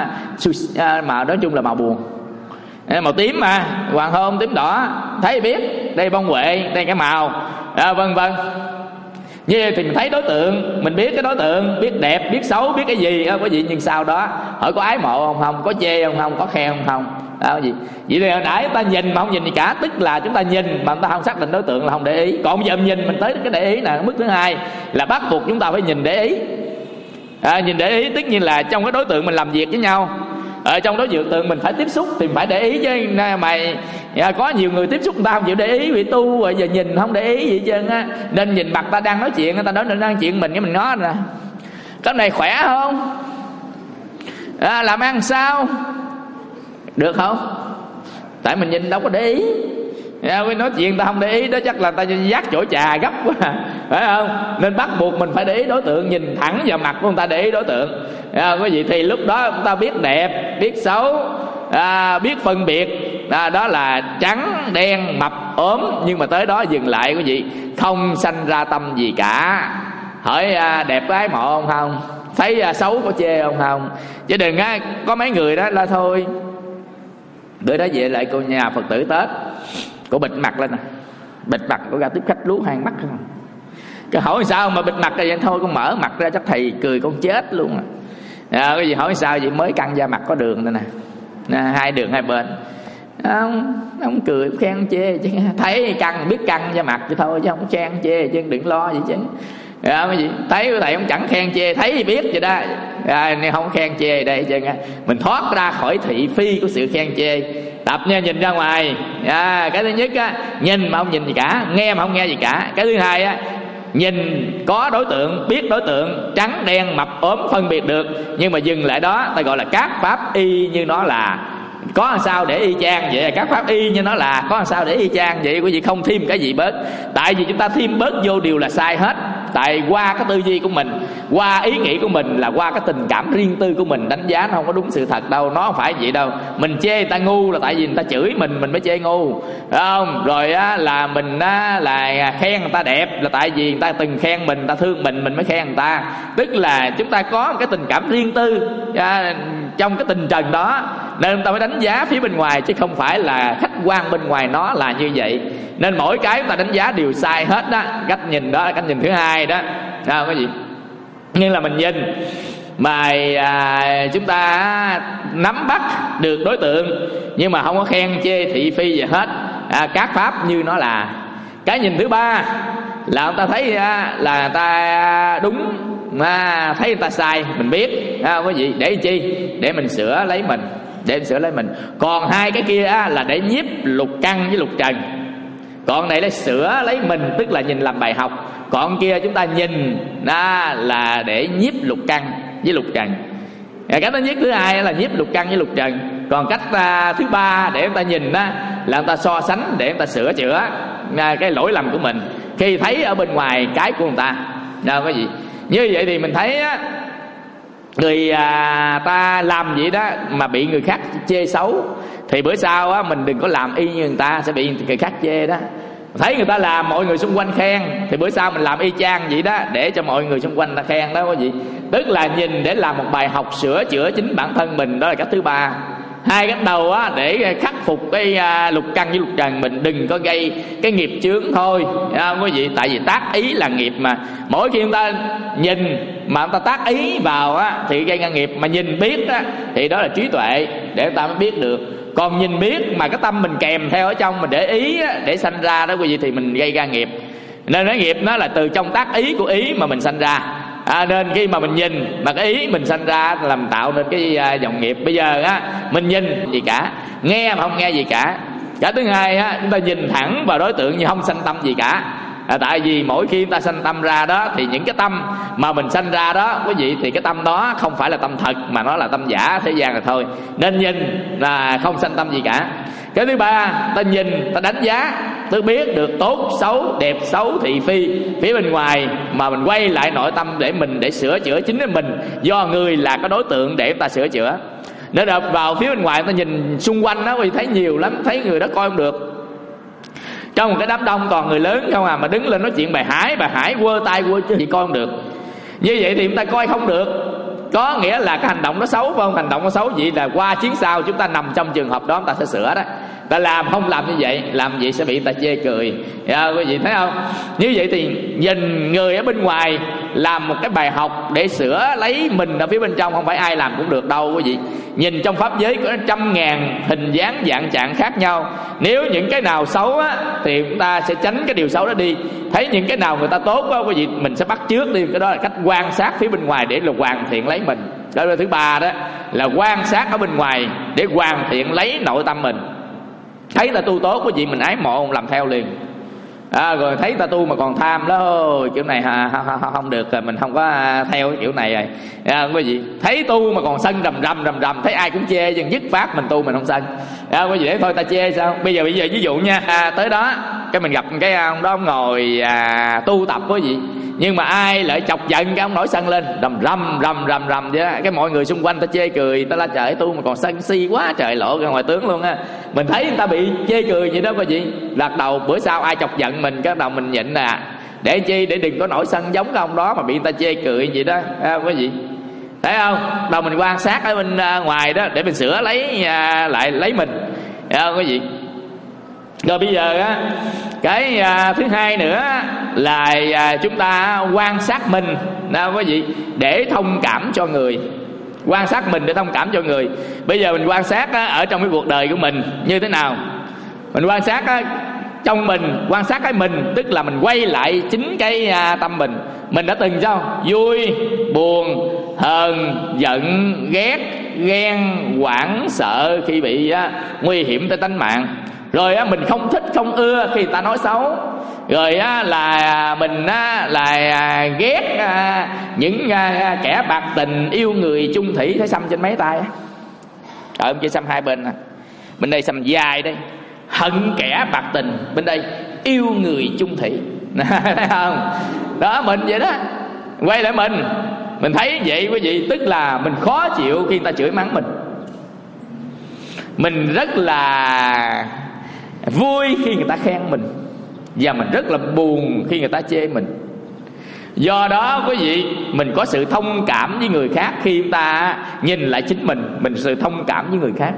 à, màu nói chung là màu buồn à, màu tím mà hoàng hôn tím đỏ thấy biết đây bông huệ, đây cái màu à, vân vân. Như vậy thì mình thấy đối tượng, mình biết cái đối tượng, biết đẹp, biết xấu, biết cái gì đó, quý vị. Nhưng sau đó hỏi có ái mộ không không, có chê không không, có khen không không, đó gì. Vậy thì hồi nãy ta nhìn mà không nhìn gì cả, tức là chúng ta nhìn mà chúng ta không xác định đối tượng là không để ý. Còn bây giờ mình nhìn mình tới cái để ý là mức thứ hai, là bắt buộc chúng ta phải nhìn để ý. À, nhìn để ý tất nhiên là trong cái đối tượng mình làm việc với nhau, ở trong đối tượng mình phải tiếp xúc thì mình phải để ý chứ. Mày à, có nhiều người tiếp xúc người ta không chịu để ý, bị tu rồi giờ nhìn không để ý gì trơn á. Nên nhìn mặt ta đang nói chuyện, người ta nói đang chuyện mình cái mình nói nè, cái này khỏe không, à, làm ăn sao, được không? Tại mình nhìn đâu có để ý. À, nói chuyện ta không để ý đó chắc là ta dắt chỗ trà gấp quá, phải không? Nên bắt buộc mình phải để ý đối tượng, nhìn thẳng vào mặt của người ta để ý đối tượng. À, quý vị, thì lúc đó chúng ta biết đẹp, biết xấu, à, biết phân biệt, à, đó là trắng đen, mập ốm. Nhưng mà tới đó dừng lại quý vị, không sanh ra tâm gì cả. Hỏi à, đẹp có ái mộ không không, thấy à, xấu có chê không không. Chứ đừng á, có mấy người đó là thôi. Bữa đó về lại cô nhà Phật tử Tết, cô bịt mặt lên nè, bịt mặt, cô ra tiếp khách lú hai mắt không. Cái hỏi sao mà bịt mặt vậy? Thôi con mở mặt ra chắc thầy cười con chết luôn à. À, cái gì hỏi sao vậy? Mới căng da mặt có đường đây nè, à, hai đường hai bên. Ông ông cười, ông khen, ông chê chứ. Thấy căng, biết căng da mặt chứ thôi, chứ không khen chê chứ, đừng lo gì chứ. À, cái gì thấy thầy ông chẳng khen chê, thấy thì biết vậy đó. À, nên không khen chê đây chứ, mình thoát ra khỏi thị phi của sự khen chê. Tập nha, nhìn ra ngoài. À, cái thứ nhất á, nhìn mà không nhìn gì cả, nghe mà không nghe gì cả. Cái thứ hai á, nhìn có đối tượng, biết đối tượng, trắng đen mập ốm phân biệt được, nhưng mà dừng lại đó. Ta gọi là các pháp y như nó là, có làm sao để y chang vậy. Các pháp y như nó là, có làm sao để y chang vậy. Quý vị không thêm cái gì bớt. Tại vì chúng ta thêm bớt vô điều là sai hết. Tại qua cái tư duy của mình, qua ý nghĩ của mình, là qua cái tình cảm riêng tư của mình đánh giá, nó không có đúng sự thật đâu. Nó không phải vậy đâu. Mình chê người ta ngu là tại vì người ta chửi mình, mình mới chê ngu, phải không? Rồi á, là mình á, là khen người ta đẹp là tại vì người ta từng khen mình, người ta thương mình, mình mới khen người ta. Tức là chúng ta có một cái tình cảm riêng tư à, trong cái tình trần đó, nên chúng ta mới đánh giá phía bên ngoài, chứ không phải là khách quan bên ngoài nó là như vậy. Nên mỗi cái chúng ta đánh giá đều sai hết đó. Cách nhìn đó là cách nhìn thứ hai đó. Sao cái gì? Nhưng là mình nhìn mà à, chúng ta nắm bắt được đối tượng, nhưng mà không có khen chê thị phi gì hết. À, các pháp như nó là. Cái nhìn thứ ba là người ta thấy à, là người ta đúng, mà thấy người ta sai mình biết. À, cái gì? Để chi? Để mình sửa lấy mình, để mình sửa lấy mình. Còn hai cái kia á, là để nhiếp lục căn với lục trần. Còn này là sửa lấy mình, tức là nhìn làm bài học. Còn kia chúng ta nhìn đó là để nhiếp lục căn với lục trần. Cái thứ nhất, thứ hai là nhiếp lục căn với lục trần. Còn cách uh, thứ ba để chúng ta nhìn đó là chúng ta so sánh, để chúng ta sửa chữa uh, cái lỗi lầm của mình khi thấy ở bên ngoài cái của người ta. Đâu có gì. Như vậy thì mình thấy á, người à, ta làm vậy đó mà bị người khác chê xấu, thì bữa sau á, mình đừng có làm y như người ta, sẽ bị người khác chê đó. Thấy người ta làm mọi người xung quanh khen, thì bữa sau mình làm y chang vậy đó, để cho mọi người xung quanh ta khen đó. Có gì? Tức là nhìn để làm một bài học sửa chữa chính bản thân mình. Đó là cách thứ ba. Hai cách đầu á, để khắc phục cái à, lục căn với lục trần, mình đừng có gây cái nghiệp chướng thôi, không quý vị. Tại vì tác ý là nghiệp mà. Mỗi khi chúng ta nhìn mà chúng ta tác ý vào á, thì gây ra nghiệp. Mà nhìn biết á, thì đó là trí tuệ, để chúng ta mới biết được. Còn nhìn biết mà cái tâm mình kèm theo ở trong, mình để ý á, để sanh ra đó quý vị, thì mình gây ra nghiệp. Nên cái nghiệp nó là từ trong tác ý của ý mà mình sanh ra. À, nên khi mà mình nhìn mà cái ý mình sanh ra làm tạo nên cái uh, dòng nghiệp. Bây giờ á, mình nhìn gì cả, nghe mà không nghe gì cả. Cái thứ hai á, chúng ta nhìn thẳng vào đối tượng nhưng không sanh tâm gì cả. À, tại vì mỗi khi chúng ta sanh tâm ra đó, thì những cái tâm mà mình sanh ra đó quý vị, thì cái tâm đó không phải là tâm thật, mà nó là tâm giả thế gian là thôi. Nên nhìn là không sanh tâm gì cả. Cái thứ ba, ta nhìn, ta đánh giá, ta biết được tốt xấu, đẹp xấu, thị phi phía bên ngoài, mà mình quay lại nội tâm để mình để sửa chữa chính mình. Do người là cái đối tượng để ta sửa chữa. Nên đập vào phía bên ngoài, ta nhìn xung quanh đó, vì thấy nhiều lắm, thấy người đó coi không được. Trong một cái đám đông toàn người lớn không à, mà đứng lên nói chuyện bài hải, bài hải quơ tay quơ chứ, gì coi không được. Như vậy thì chúng ta coi không được. Coi Có nghĩa là cái hành động nó xấu phải không? Hành động nó xấu vậy là qua chuyến sau chúng ta nằm trong trường hợp đó, chúng ta sẽ sửa đó. Ta làm không làm như vậy, làm vậy sẽ bị người ta chê cười. À, quý vị thấy không? Như vậy thì nhìn người ở bên ngoài làm một cái bài học để sửa lấy mình ở phía bên trong, không phải ai làm cũng được đâu quý vị. Nhìn trong pháp giới có trăm ngàn hình dáng dạng trạng khác nhau. Nếu những cái nào xấu á, thì chúng ta sẽ tránh cái điều xấu đó đi. Thấy những cái nào người ta tốt á quý vị, mình sẽ bắt chước đi. Cái đó là cách quan sát phía bên ngoài để là hoàn thiện lấy mình. Đó là thứ ba, đó là quan sát ở bên ngoài để hoàn thiện lấy nội tâm mình. Thấy ta tu tốt quý vị, mình ái mộ làm theo liền. À, rồi thấy ta tu mà còn tham đó, kiểu này ha, ha, ha, không được, mình không có theo kiểu này rồi. À, quý vị thấy tu mà còn sân rầm rầm rầm rầm, thấy ai cũng chê nhưng dứt phát mình tu mình không sân. À, quý vị để thôi ta chê sao? Bây giờ bây giờ ví dụ nha, à, tới đó cái mình gặp cái ông đó ông ngồi à, tu tập quý vị, nhưng mà ai lại chọc giận cái ông nổi sân lên rầm rầm rầm rầm rầm vậy đó. Cái mọi người xung quanh ta chê cười, ta la trời tu mà còn sân si quá trời, lộ ra ngoài tướng luôn á. Mình thấy người ta bị chê cười vậy đó quý vị, lật đầu bữa sau ai chọc giận mình cái đầu mình nhịn nè, để chi để đừng có nổi sân giống cái ông đó mà bị người ta chê cười vậy đó. À, quý vị thấy không? Đầu mình quan sát ở bên uh, ngoài đó để mình sửa lấy uh, lại lấy mình. À, quý vị. Rồi bây giờ á, cái à, thứ hai nữa là à, chúng ta quan sát mình đó quý vị, để thông cảm cho người. Quan sát mình để thông cảm cho người. Bây giờ mình quan sát á, ở trong cái cuộc đời của mình như thế nào? Mình quan sát á, trong mình, quan sát cái mình, tức là mình quay lại chính cái à, tâm mình. Mình đã từng sao? Vui, buồn, hờn, giận, ghét, ghen, hoảng, sợ khi bị á, nguy hiểm tới tính mạng. Rồi á, mình không thích không ưa khi người ta nói xấu. Rồi á, là mình á, là ghét à, những à, kẻ bạc tình, yêu người chung thủy. Thấy xăm trên mấy tay á, ở bên kia xăm hai bên nè, bên đây xăm dài đây, hận kẻ bạc tình, bên đây yêu người chung thủy. Thấy không? Đó mình vậy đó. Quay lại mình, mình thấy vậy quý vị, tức là mình khó chịu khi người ta chửi mắng mình. Mình rất là vui khi người ta khen mình, và mình rất là buồn khi người ta chê mình. Do đó quý vị, mình có sự thông cảm với người khác. Khi chúng ta nhìn lại chính mình, mình sự thông cảm với người khác.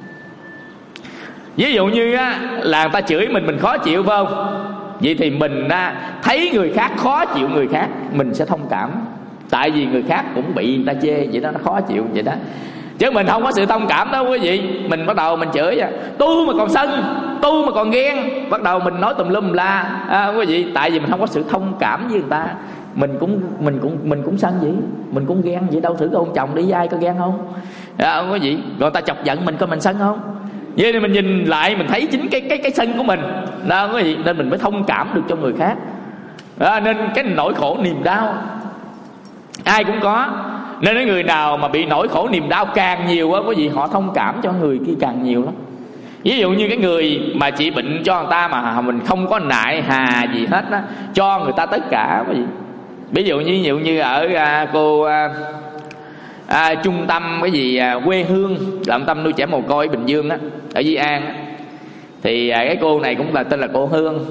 Ví dụ như là người ta chửi mình, mình khó chịu phải không? Vậy thì mình thấy người khác khó chịu người khác, mình sẽ thông cảm. Tại vì người khác cũng bị người ta chê, vậy đó, nó khó chịu vậy đó. Chứ mình không có sự thông cảm đó quý vị, mình bắt đầu mình chửi à, tu mà còn sân, tu mà còn ghen, bắt đầu mình nói tùm lum la. À, quý vị, tại vì mình không có sự thông cảm với người ta, mình cũng mình cũng mình cũng sân vậy, mình cũng ghen vậy. Đâu thử cái ông chồng đi với ai có ghen không? À, quý vị, rồi người ta chọc giận mình coi mình sân không? Vậy thì mình nhìn lại mình thấy chính cái cái cái sân của mình đó quý vị, nên mình mới thông cảm được cho người khác. À, nên cái nỗi khổ niềm đau ai cũng có. Nên cái người nào mà bị nỗi khổ niềm đau càng nhiều á quý vị, họ thông cảm cho người kia càng nhiều lắm. Ví dụ như cái người mà trị bệnh cho người ta mà mình không có nại hà gì hết á, cho người ta tất cả quý vị. Ví dụ như ví dụ như ở à, cô à, à, trung tâm cái gì à, quê hương, trung tâm nuôi trẻ mồ côi Bình Dương á, ở Di An á. Thì à, cái cô này cũng là tên là cô Hương.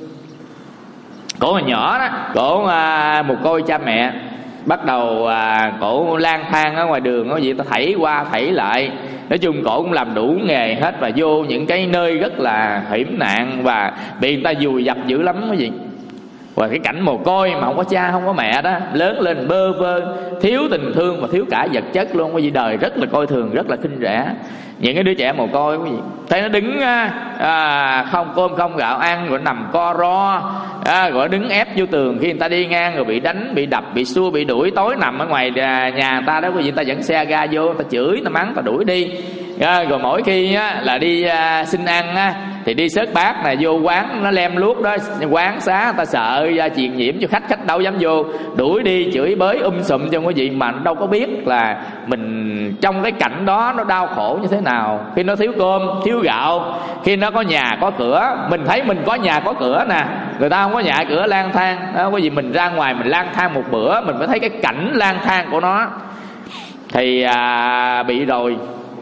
Cổ hồi nhỏ đó, cổ à, mồ côi cha mẹ. Bắt đầu à, cổ lang thang ở ngoài đường có gì ta thảy qua thảy lại. Nói chung cổ cũng làm đủ nghề hết, và vô những cái nơi rất là hiểm nạn và bị người ta vùi dập dữ lắm cái gì. Và cái cảnh mồ côi mà không có cha không có mẹ đó, lớn lên bơ vơ, thiếu tình thương và thiếu cả vật chất luôn. Cái gì đời rất là coi thường, rất là khinh rẻ những cái đứa trẻ mồ côi. Cái gì thấy nó đứng à, không cơm không gạo ăn, rồi nằm co ro à, rồi đứng ép vô tường khi người ta đi ngang, rồi bị đánh, bị đập, bị xua, bị đuổi. Tối nằm ở ngoài nhà người ta đó, cái gì người ta dẫn xe ga vô, người ta chửi, người ta mắng, người ta đuổi đi à, rồi mỗi khi á, là đi à, xin ăn á, thì đi xớt bát này vô quán nó lem luốc đó, quán xá người ta sợ ra truyền nhiễm cho khách, khách đâu dám vô, đuổi đi chửi bới um sùm cho quý vị. Mà nó đâu có biết là mình trong cái cảnh đó nó đau khổ như thế nào. Khi nó thiếu cơm thiếu gạo, khi nó có nhà có cửa. Mình thấy mình có nhà có cửa nè, người ta không có nhà cửa lang thang đó quý vị. Mình ra ngoài mình lang thang một bữa, mình mới thấy cái cảnh lang thang của nó. Thì à, bị rồi.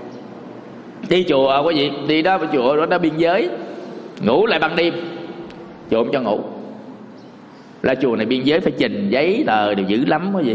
Đi chùa quý vị, đi đó chùa đó, đó biên giới, ngủ lại ban đêm, chùa không cho ngủ. Là chùa này biên giới phải trình giấy tờ đều dữ lắm quý vị.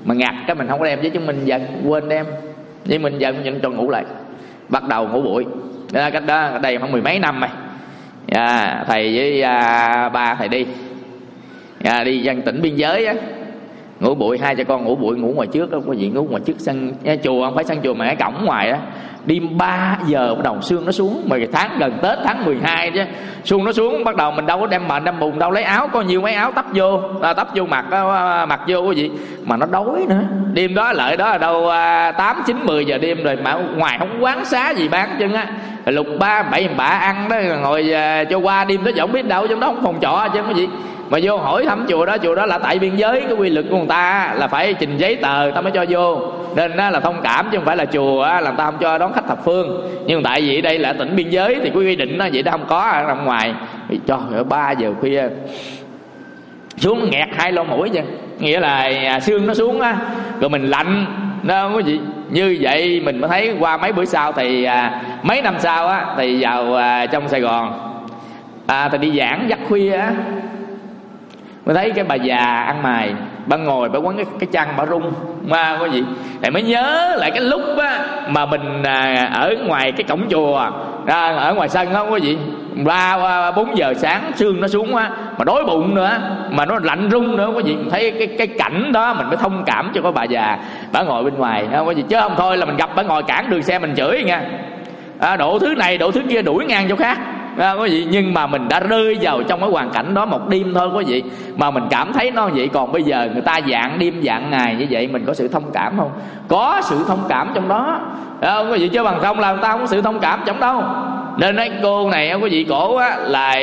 mà ngạt cái mình không có đem với chúng mình dần quên đem, với mình dần mình cho ngủ lại, bắt đầu ngủ bụi. Đó, cách đó ở đây khoảng mười mấy năm rồi. À, thầy với à, ba thầy đi à, đi dân tỉnh biên giới á, ngủ bụi, hai cha con ngủ bụi, ngủ ngoài trước đó, có gì ngủ ngoài trước sân chùa, không phải sân chùa mà cái cổng ngoài đó. Đêm ba giờ bắt đầu sương nó xuống, mà tháng gần Tết tháng mười hai chứ, sương nó xuống bắt đầu mình đâu có đem mền đem bùn đâu, lấy áo có nhiều mấy áo tấp vô, à, tấp vô mặt mặc vô cái gì mà nó đói nữa. Đêm đó lợi đó là đâu tám chín mười giờ đêm rồi mà ngoài không quán xá gì bán chân á, lục ba bảy bả ăn đó, ngồi cho qua đêm đó giờ không biết đâu, trong đó không phòng trọ chứ cái gì. Mà vô hỏi thăm chùa đó, chùa đó là tại biên giới, cái quy luật của người ta là phải trình giấy tờ ta mới cho vô, nên đó là thông cảm chứ không phải là chùa là người ta không cho đón khách thập phương. Nhưng tại vì đây là tỉnh biên giới thì quy định đó vậy đó, không có ở trong ngoài. Cho ở ba giờ khuya xuống nghẹt hai lỗ mũi chứ, nghĩa là sương nó xuống á, rồi mình lạnh đó có gì. Như vậy mình mới thấy qua mấy bữa sau thì à, mấy năm sau á thì vào à, trong Sài Gòn à, thì đi giảng giấc khuya á, mới thấy cái bà già ăn mày, bà ngồi bà quấn cái, cái chăn bà rung ma có gì. Thầy mới nhớ lại cái lúc á mà mình à, ở ngoài cái cổng chùa à, ở ngoài sân đó có gì, ba bốn giờ sáng sương nó xuống á, mà đói bụng nữa mà nó lạnh rung nữa có gì. Mình thấy cái cái cảnh đó mình mới thông cảm cho có bà già, bà ngồi bên ngoài không có gì. Chứ không thôi là mình gặp bà ngồi cản đường xe mình chửi nha, à, độ thứ này độ thứ kia đuổi ngang chỗ khác. À, có gì. Nhưng mà mình đã rơi vào trong cái hoàn cảnh đó một đêm thôi có gì mà mình cảm thấy nó vậy. Còn bây giờ người ta dạng đêm dạng ngày như vậy, mình có sự thông cảm không? Có sự thông cảm trong đó, à, không có gì. Chứ bằng không là người ta không có sự thông cảm trong đâu. Nên cái cô này có gì cổ á là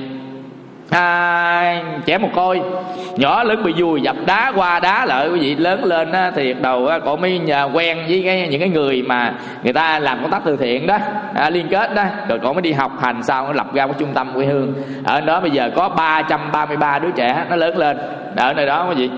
à, trẻ một côi, nhỏ lớn bị vùi dập đá qua đá lại quý vị. Lớn lên á, thì đầu á, cổ mới nhà, quen với cái, những cái người mà người ta làm công tác từ thiện đó, à, liên kết đó, rồi cổ mới đi học hành sau nó lập ra một trung tâm quê hương. Ở đó bây giờ có ba trăm ba mươi ba đứa trẻ nó lớn lên ở nơi đó quý vị,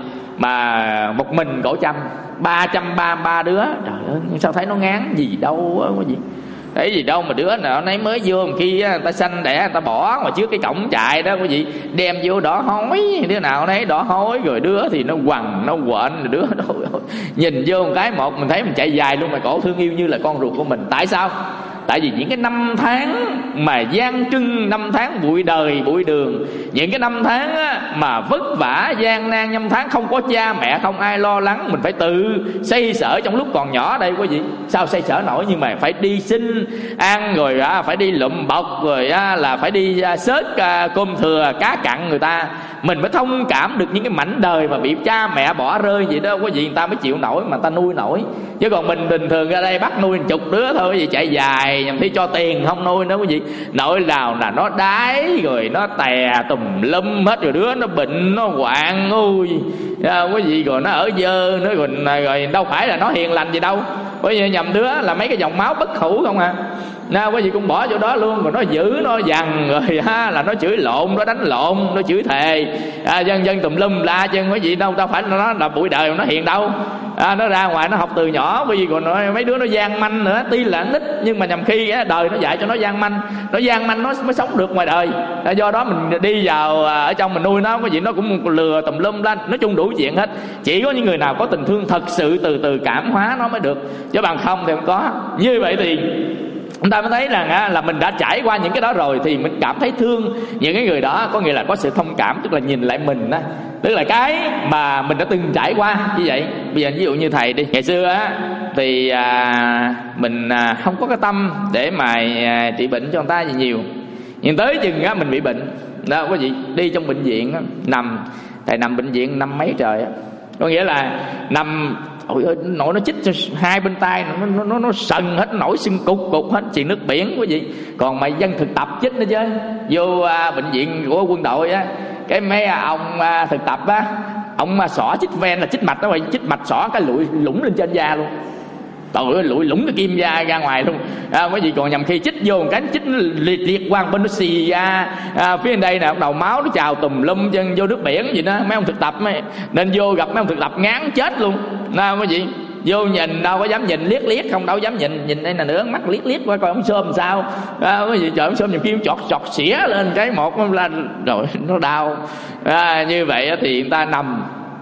mà một mình cổ chăm ba trăm ba mươi ba đứa. Trời ơi sao thấy nó ngán gì đâu á quý vị. Thấy gì đâu mà đứa nào nấy mới vô, một khi người ta sanh đẻ người ta bỏ ngoài trước cái cổng chạy đó quý vị, đem vô đỏ hói, đứa nào nấy đỏ hói, rồi đứa thì nó quằn nó quện, rồi đứa đó nhìn vô một cái một mình thấy mình chạy dài luôn, mà cổ thương yêu như là con ruột của mình. Tại sao? Tại vì những cái năm tháng mà gian trưng, năm tháng bụi đời bụi đường, những cái năm tháng á, mà vất vả gian nan, năm tháng không có cha mẹ, không ai lo lắng, mình phải tự xây sở trong lúc còn nhỏ đây quý vị. Sao xây sở nổi? Nhưng mà phải đi xin ăn, rồi á, phải đi lụm bọc, rồi á, là phải đi xớt à, cơm thừa cá cặn người ta. Mình mới thông cảm được những cái mảnh đời mà bị cha mẹ bỏ rơi vậy đó quý vị. Người ta mới chịu nổi mà người ta nuôi nổi. Chứ còn mình bình thường ra đây bắt nuôi chục đứa thôi quý vị, chạy dài nhầm khi cho tiền không nuôi nữa quý vị. Nội nào là nó đái, rồi nó tè tùm lum hết, rồi đứa nó bệnh nó hoạn ui à, quý vị, rồi nó ở dơ nữa, rồi, rồi đâu phải là nó hiền lành gì đâu quý vị. Nhầm đứa là mấy cái dòng máu bất hủ không à. Nào quý vị cũng bỏ chỗ đó luôn, rồi nó giữ nó dằn, rồi ha, là nó chửi lộn, nó đánh lộn, nó chửi thề à, dân dân tùm lum la chứ quý vị. Đâu đâu phải nó là bụi đời mà nó hiền đâu à, nó ra ngoài nó học từ nhỏ quý vị. Còn nó, mấy đứa nó gian manh nữa, tuy là nít nhưng mà nhầm khi á, đời nó dạy cho nó gian manh, nó gian manh nó mới sống được ngoài đời à, do đó mình đi vào à, ở trong mình nuôi nó quý vị, nó cũng lừa tùm lum lên, nói chung đủ chuyện hết. Chỉ có những người nào có tình thương thật sự từ từ cảm hóa nó mới được, chứ bằng không thì không có. Như vậy thì chúng ta mới thấy rằng á, là mình đã trải qua những cái đó rồi thì mình cảm thấy thương những cái người đó, có nghĩa là có sự thông cảm, tức là nhìn lại mình á, tức là cái mà mình đã từng trải qua như vậy. Bây giờ ví dụ như thầy đi, ngày xưa á thì à, mình à, không có cái tâm để mà à, trị bệnh cho người ta gì nhiều, nhưng tới chừng á mình bị bệnh đó có gì, đi trong bệnh viện á, nằm thầy nằm bệnh viện năm mấy trời á, có nghĩa là nằm ôi ơi, nổi nó chích cho hai bên tay, nó nó nó, nó sần hết, nổi sưng cục cục hết, chỉ nước biển quý vị. Còn mà dân thực tập chích nữa chứ, vô à, bệnh viện của quân đội á, cái mấy ông à, thực tập á, ông mà xỏ chích ven là chích mạch đó, rồi chích mạch xỏ cái lụi lủng lên trên da luôn. Trời ơi, lụi lủng cái kim da ra ngoài luôn à, cái gì. Còn nhầm khi chích vô một cái chích nó liệt liệt quang bên nó xì da à, phía bên đây nè, đầu máu nó trào tùm lum chân vô nước biển gì đó. Mấy ông thực tập mấy, nên vô gặp mấy ông thực tập ngán chết luôn à, cái gì. Vô nhìn đâu có dám nhìn, liếc liếc không đâu dám nhìn, nhìn đây là nữa mắt liếc liếc qua coi ông Sơm sao à, cái gì. Trời, ông Sơm nhiều khi chọt chọt xỉa lên cái một nó lên rồi nó đau à, như vậy thì người ta nằm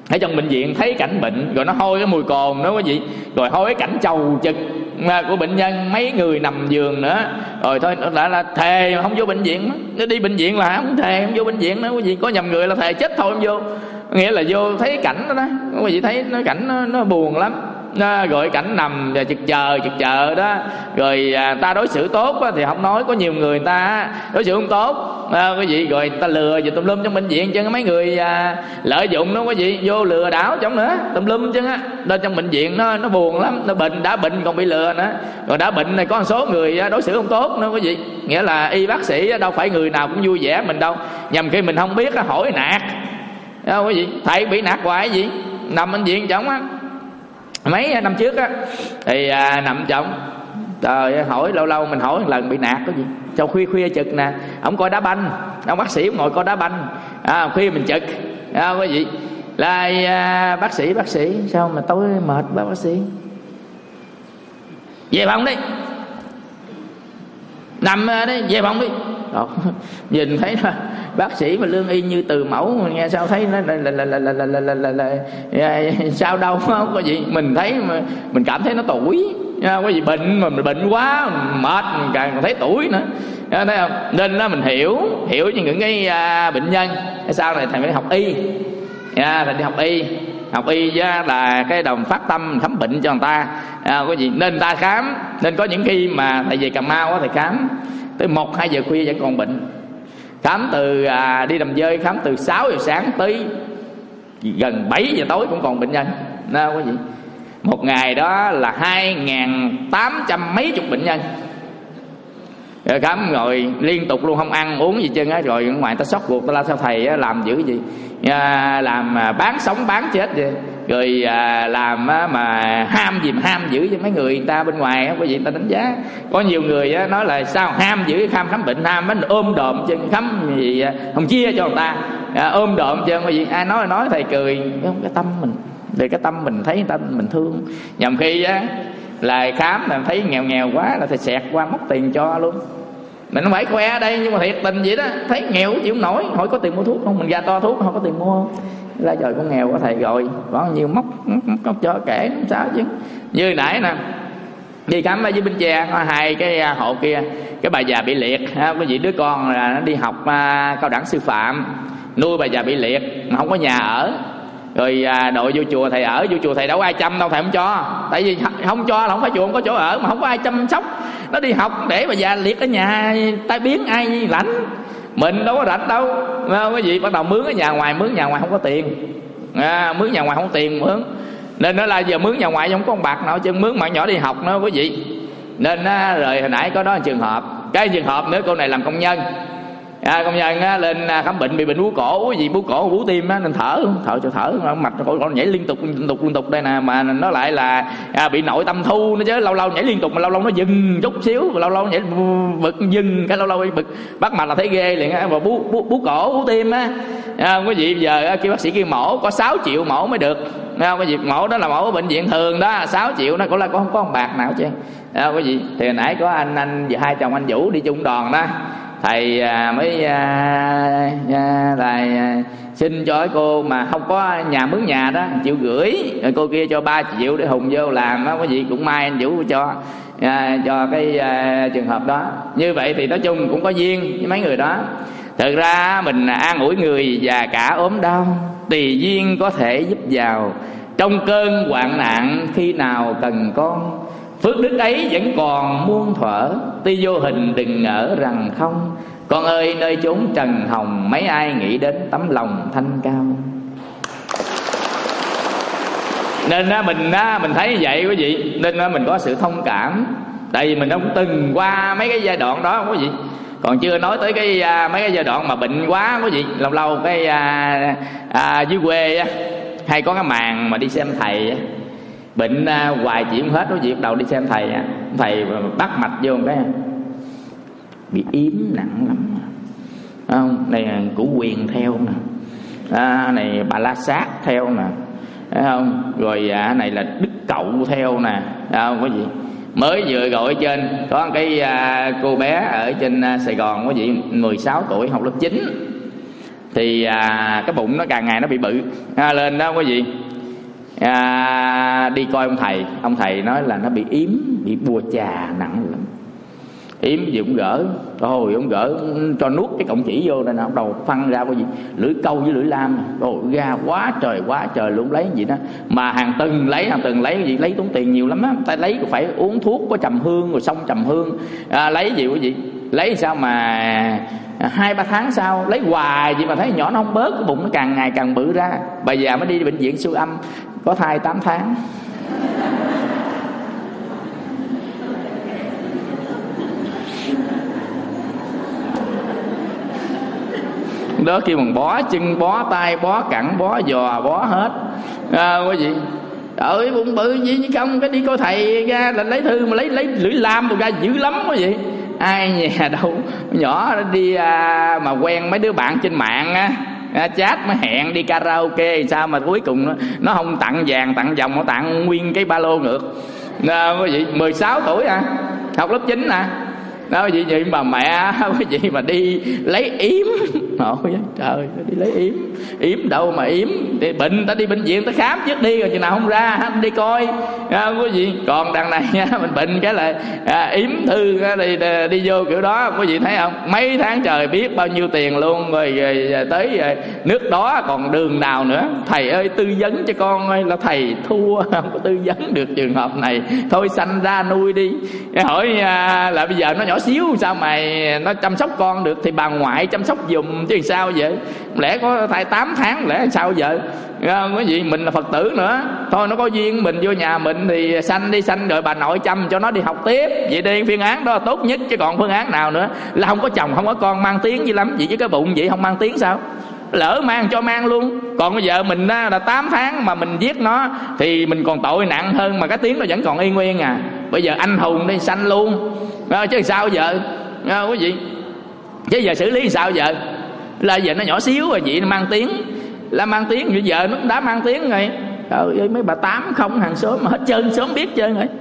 ở trong bệnh viện thấy cảnh bệnh, rồi nó hôi cái mùi cồn nữa quý vị, rồi hôi cái cảnh chầu trực của bệnh nhân, mấy người nằm giường nữa, rồi thôi nó đã là thề không vô bệnh viện. Nó đi bệnh viện là không thề không vô bệnh viện nữa quý vị. Có nhầm người là thề chết thôi không vô, nghĩa là vô thấy cảnh đó đó quý vị, thấy nó cảnh nó, nó buồn lắm. Nó gọi cảnh nằm và trực chờ trực chờ đó, rồi à, ta đối xử tốt á, thì không nói. Có nhiều người ta đối xử không tốt à, quý vị, rồi ta lừa về tùm lum trong bệnh viện chứ. Mấy người à, lợi dụng đó quý vị, vô lừa đảo chống nữa tùm lum chứ á. Nên trong bệnh viện nó nó buồn lắm. Nó bệnh đã bệnh còn bị lừa nữa, còn đã bệnh này có một số người đối xử không tốt nữa quý vị. Nghĩa là y bác sĩ đâu phải người nào cũng vui vẻ mình đâu, nhầm khi mình không biết hỏi nạt à, quý vị. Thầy bị nạt hoài gì, nằm bệnh viện chống á. Mấy năm trước á thì à, nằm trọng, trời hỏi lâu lâu mình hỏi một lần bị nạt có gì. Trong khuya khuya trực nè, ông coi đá banh, ông bác sĩ ông ngồi coi đá banh à, khuya mình trực à, quý vị là à, bác sĩ bác sĩ sao mà tối mệt bác bác sĩ về phòng đi, nằm đi về phòng đi. Đó, nhìn thấy là bác sĩ mà lương y như từ mẫu, nghe sao thấy nó là là là là là là là, là, là, là sao đâu không có gì. Mình thấy mà mình cảm thấy nó tuổi có gì, bệnh mà mình bệnh quá mình mệt mình càng thấy tuổi nữa, thấy không? Nên đó mình hiểu hiểu cho những cái à, bệnh nhân sau này thầy phải học y à, thầy đi học y học y là cái đồng phát tâm khám bệnh cho người ta à, có gì. Nên người ta khám, nên có những khi mà thầy về Cà Mau thầy khám tới một hai giờ khuya vẫn còn bệnh. Khám từ à, đi đầm dơi khám từ sáu giờ sáng tới gần bảy giờ tối cũng còn bệnh nhân đó quý vị. Một ngày đó là hai ngàn tám trăm mấy chục bệnh nhân rồi khám rồi liên tục luôn, không ăn uống gì chân á. Rồi ngoài ta sót ruột ta la sao thầy á, làm dữ gì à, làm à, bán sống bán chết vậy. Rồi à, làm á, mà ham gì mà ham dữ cho mấy người, người ta bên ngoài á quý vị, người ta đánh giá. Có nhiều người á, nói là sao ham dữ khám khám bệnh, ham nó ôm đồm chân khám gì à, không chia cho người ta à, ôm đồm chân quý vị. Ai nói nói thầy cười, không cái tâm mình để cái tâm mình thấy người ta mình thương. Nhầm khi á là khám là thấy nghèo nghèo quá là thầy xẹt qua móc tiền cho luôn. Mình không phải khoe ở đây nhưng mà thiệt tình vậy đó, thấy nghèo chịu không nổi, hỏi có tiền mua thuốc không, mình ra to thuốc không có tiền mua không, la trời con nghèo quá thầy rồi có nhiều móc móc cho kể không sao chứ. Như nãy nè đi khám ở dưới Bến Tre có hai cái hộ kia, cái bà già bị liệt có vị đứa con là nó đi học uh, cao đẳng sư phạm, nuôi bà già bị liệt mà không có nhà ở. Rồi à, đội vô chùa thầy ở, vô chùa thầy đâu có ai chăm đâu, thầy không cho. Tại vì không cho là không phải chùa không có chỗ ở, mà không có ai chăm sóc. Nó đi học để bà già liệt ở nhà tai biến ai lãnh, mình đâu có rảnh đâu. Cái gì bắt đầu mướn ở nhà ngoài, mướn nhà ngoài không có tiền à, mướn nhà ngoài không có tiền mướn. Nên nó là giờ mướn nhà ngoài không có bạc nào chứ, mướn bạn nhỏ đi học nữa quý vị. Nên á, rồi hồi nãy có đó trường hợp, cái trường hợp nữa cô này làm công nhân à, công nhân á, lên khám bệnh bị bệnh bú cổ, cái gì bú cổ bú tim á, nên thở thở cho thở mạch cổ nhảy liên tục liên tục liên tục đây nè. Mà nó lại là à, bị nội tâm thu nữa chứ, lâu lâu nhảy liên tục mà lâu lâu nó dừng chút xíu, lâu lâu nhảy bực dừng cái lâu lâu bực bắt mạch là thấy ghê liền á. Mà bú bú, bú cổ bú tim á à, cái gì giờ kêu bác sĩ kêu mổ có sáu triệu mổ mới được à, cái gì mổ đó là mổ ở bệnh viện thường đó, sáu triệu nó cũng là có không có một bạc nào chứ à, cái gì. Thì hồi nãy có anh anh và hai chồng anh Vũ đi chung đoàn đó, thầy à, mới à, à, là à, xin cho cái cô mà không có nhà mướn nhà đó triệu rưỡi, rồi cô kia cho ba triệu để Hùng vô làm đó, cái gì cũng may anh Vũ cho à, cho cái à, trường hợp đó. Như vậy thì nói chung cũng có duyên với mấy người đó. Thực ra mình an ủi người già cả ốm đau, tùy duyên có thể giúp vào trong cơn hoạn nạn khi nào cần con. Phước đức ấy vẫn còn muôn thuở, tuy vô hình đừng ngỡ rằng không. Con ơi nơi chốn trần hồng, mấy ai nghĩ đến tấm lòng thanh cao. Nên á, mình á, mình thấy như vậy quý vị, nên á, mình có sự thông cảm. Tại vì mình không từng qua mấy cái giai đoạn đó quý vị. Còn chưa nói tới cái à, mấy cái giai đoạn mà bệnh quá quý vị. Lâu lâu cái à, à, dưới quê á, hay có cái màn mà đi xem thầy á, bệnh à, hoài chịu hết đó gì, bắt đầu đi xem thầy à. Thầy bắt mạch vô cái bị yếm nặng lắm không? Này Củ Quyền theo nè à, này Bà La Sát theo nè, thấy không? Rồi à, này là Đức Cậu theo nè, không có gì. Mới vừa gọi trên có cái à, cô bé ở trên à, Sài Gòn có gì mười sáu tuổi học lớp chín, thì à, cái bụng nó càng ngày nó bị bự à, lên đó quý vị. À, đi coi ông thầy, ông thầy nói là nó bị yếm, bị bùa chà nặng lắm. Yếm gì cũng gỡ, rồi ông gỡ cho nuốt cái cọng chỉ vô đây nè, bắt đầu phân ra cái gì lưỡi câu với lưỡi lam, rồi ra quá trời quá trời luôn, lấy gì đó mà hàng tuần lấy, hàng tuần lấy cái gì, lấy tốn tiền nhiều lắm á. Ta lấy phải uống thuốc có trầm hương rồi xong trầm hương à, lấy gì quý vị, lấy sao mà hai ba tháng sau lấy hoài gì mà thấy nhỏ nó không bớt, cái bụng nó càng ngày càng bự ra. Bà già mới đi bệnh viện siêu âm, có thai tám tháng. Đó kêu bằng bó chân, bó tay, bó cẳng, bó giò, bó hết à, quý vị. Trời ơi bụng bự gì chứ không, cái đi coi thầy ra là lấy thư mà lấy lấy lưỡi lam rồi ra dữ lắm quý vị. Ai nhà đâu nhỏ đi à, mà quen mấy đứa bạn trên mạng á, à, chat mới hẹn đi karaoke, sao mà cuối cùng nó, nó không tặng vàng tặng vòng, nó tặng nguyên cái ba lô ngược à, quý vị. Mười sáu tuổi à, học lớp chín à đó vậy vậy mà mẹ quý vị mà đi lấy yếm. Ôi trời, đi lấy yếm, yếm đâu mà yếm, thì bệnh ta đi bệnh viện ta khám trước đi, rồi chừng nào không ra đi coi à, quý vị. Còn đằng này mình bệnh cái là à, yếm thư đi, đi vô kiểu đó quý vị thấy không, mấy tháng trời biết bao nhiêu tiền luôn rồi, rồi, rồi tới rồi, nước đó còn đường nào nữa. Thầy ơi tư vấn cho con ơi, là thầy thua, không có tư vấn được trường hợp này, thôi sanh ra nuôi đi. Hỏi à, là bây giờ nó nhỏ xíu sao mày nó chăm sóc con được, thì bà ngoại chăm sóc giùm chứ sao vậy, lẽ có thai tám tháng lẽ sao vậy à, quý vị. Mình là Phật tử nữa, thôi nó có duyên mình vô nhà mình thì sanh đi, sanh rồi bà nội chăm cho nó đi học tiếp vậy đi. Phương án đó là tốt nhất, chứ còn phương án nào nữa là không có chồng không có con, mang tiếng gì lắm vậy, chứ cái bụng vậy không mang tiếng sao, lỡ mang cho mang luôn. Còn bây giờ mình là tám tháng mà mình giết nó thì mình còn tội nặng hơn, mà cái tiếng nó vẫn còn y nguyên à. Bây giờ anh hùng đi sanh luôn à, chứ sao giờ à, quý vị. Chứ giờ xử lý sao giờ, là giờ nó nhỏ xíu rồi vậy nó mang tiếng, là mang tiếng bây giờ nó đã mang tiếng rồi. Trời ơi mấy bà tám không hàng xóm mà hết trơn, sớm biết trơn rồi.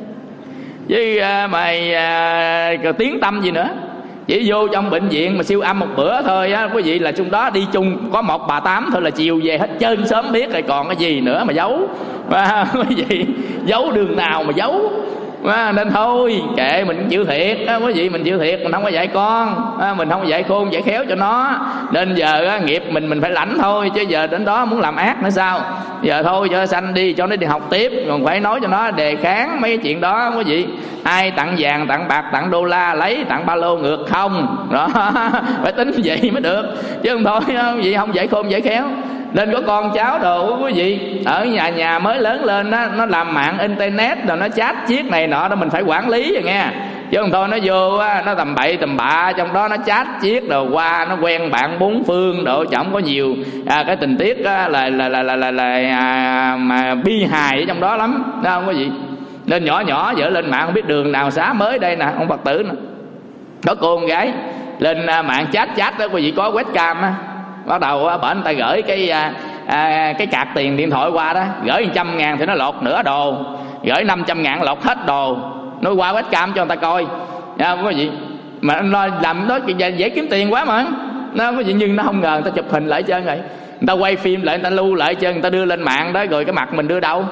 Chứ à, mày à, tiếng tâm gì nữa. Chỉ vô trong bệnh viện mà siêu âm một bữa thôi á quý vị, là chung đó đi chung có một bà tám thôi là chiều về hết trơn, sớm biết rồi, còn cái gì nữa mà giấu à, quý vị. Giấu đường nào mà giấu à, nên thôi kệ mình chịu thiệt á quý vị, mình chịu thiệt, mình không có dạy con à, mình không có dạy khôn dạy khéo cho nó, nên giờ á, nghiệp mình mình phải lãnh thôi, chứ giờ đến đó muốn làm ác nữa sao. Giờ thôi cho sanh đi, cho nó đi học tiếp, còn phải nói cho nó đề kháng mấy cái chuyện đó quý vị. Ai tặng vàng tặng bạc tặng đô la lấy, tặng ba lô ngược không đó phải tính vậy mới được, chứ không thôi vậy không dạy khôn dạy khéo. Nên có con cháu đồ quý vị ở nhà nhà mới lớn lên đó, nó làm mạng internet rồi nó chat chiếc này nọ đó, mình phải quản lý rồi nghe, chứ không thôi nó vô á, nó tầm bậy tầm bạ trong đó, nó chat chiếc đồ qua, nó quen bạn bốn phương độ, chẳng có nhiều à, cái tình tiết á, là là là là là, là à, mà bi hài ở trong đó lắm, thấy không quý vị. Nên nhỏ nhỏ dở lên mạng không biết đường nào xá mới đây nè, ông Phật tử nè, có cô con gái lên mạng chat chat đó quý vị, có webcam á, bắt đầu á, bển người ta gửi cái à, à, cái card tiền điện thoại qua đó, gửi một trăm ngàn thì nó lột nửa đồ, gửi năm trăm ngàn lột hết đồ, nó qua webcam cho người ta coi à, quý vị. Mà nó làm đó dễ kiếm tiền quá mà nó quý vị, nhưng nó không ngờ người ta chụp hình lại trơn rồi, người ta quay phim lại, người ta lưu lại trơn, người ta đưa lên mạng đó, rồi cái mặt mình đưa đâu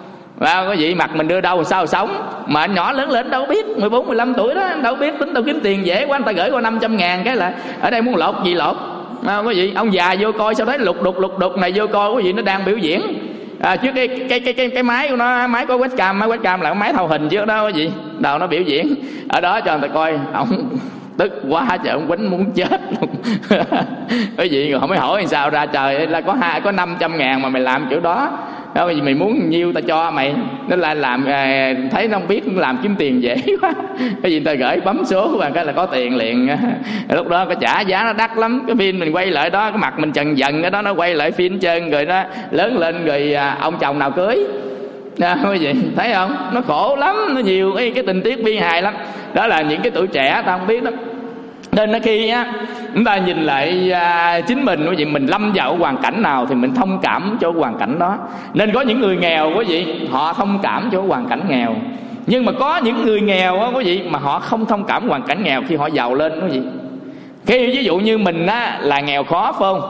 à, quý vị, mặt mình đưa đâu sao sống. Mà anh nhỏ lớn lên đâu biết, mười bốn mười lăm tuổi đó đâu biết tính đâu kiếm tiền dễ quá, người ta gửi qua năm trăm ngàn cái là ở đây muốn lột gì lột à, quý vị. Ông già vô coi sau đấy lục đục lục đục này vô coi quý vị, nó đang biểu diễn à, trước cái cái cái cái cái máy của nó, máy có webcam, máy webcam là máy thâu hình trước đó quý vị, đầu nó biểu diễn ở đó cho người ta coi. Ông tức quá trời, ông quýnh muốn chết luôn quý vị. Rồi không mới hỏi làm sao ra, trời là có hai có năm trăm ngàn mà mày làm kiểu đó đó, mày muốn nhiêu ta cho mày. Nó lại làm thấy nó không biết làm kiếm tiền dễ quá, cái gì ta gửi bấm số và cái là có tiền liền. Lúc đó có trả giá nó đắt lắm, cái phim mình quay lại đó, cái mặt mình trần dần cái đó, nó quay lại phim trơn rồi nó lớn lên rồi ông chồng nào cưới à, quý vị thấy không, nó khổ lắm, nó nhiều cái, cái tình tiết bi hài lắm. Đó là những cái tuổi trẻ ta không biết đó. Nên nó khi á chúng ta nhìn lại à, chính mình quý vị, mình lâm vào hoàn cảnh nào thì mình thông cảm cho hoàn cảnh đó. Nên có những người nghèo quý vị, họ thông cảm cho hoàn cảnh nghèo, nhưng mà có những người nghèo á quý vị mà họ không thông cảm hoàn cảnh nghèo khi họ giàu lên quý vị. Khi ví dụ như mình á là nghèo khó phải không,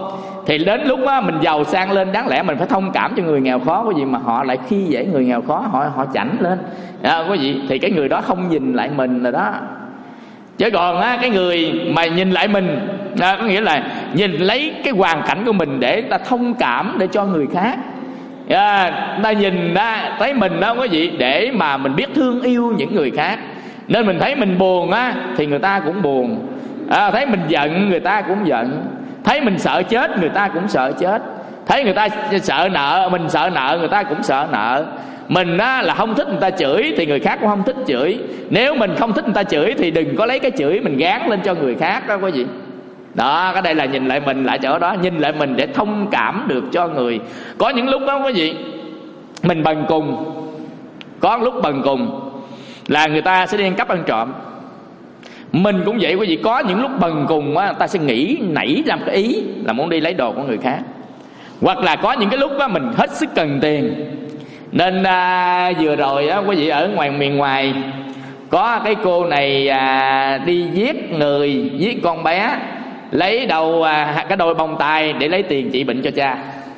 Thì đến lúc đó mình giàu sang lên, đáng lẽ mình phải thông cảm cho người nghèo khó, có gì mà họ lại khi dễ người nghèo khó, họ họ chảnh lên, à, có gì thì cái người đó không nhìn lại mình rồi đó. Chứ còn á, cái người mà nhìn lại mình, à, có nghĩa là nhìn lấy cái hoàn cảnh của mình để ta thông cảm để cho người khác, à, ta nhìn ra thấy mình đó có gì để mà mình biết thương yêu những người khác. Nên mình thấy mình buồn á thì người ta cũng buồn, à, thấy mình giận người ta cũng giận, thấy mình sợ chết người ta cũng sợ chết, thấy người ta sợ nợ, mình sợ nợ người ta cũng sợ nợ. Mình á là không thích người ta chửi thì người khác cũng không thích chửi. Nếu mình không thích người ta chửi thì đừng có lấy cái chửi mình gán lên cho người khác đó, có gì. Đó, cái đây là nhìn lại mình lại chỗ đó, nhìn lại mình để thông cảm được cho người. Có những lúc đó có gì mình bần cùng, có lúc bần cùng là người ta sẽ đi ăn cắp ăn trộm. Mình cũng vậy quý vị, có những lúc bần cùng á, ta sẽ nghĩ nảy ra một cái ý là muốn đi lấy đồ của người khác. Hoặc là có những cái lúc á, mình hết sức cần tiền. Nên à, vừa rồi á, quý vị ở ngoài miền ngoài có cái cô này à, đi giết người, giết con bé, lấy đầu à, cái đôi bông tai để lấy tiền trị bệnh cho cha.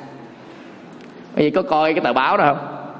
Quý vị có coi cái tờ báo đó không?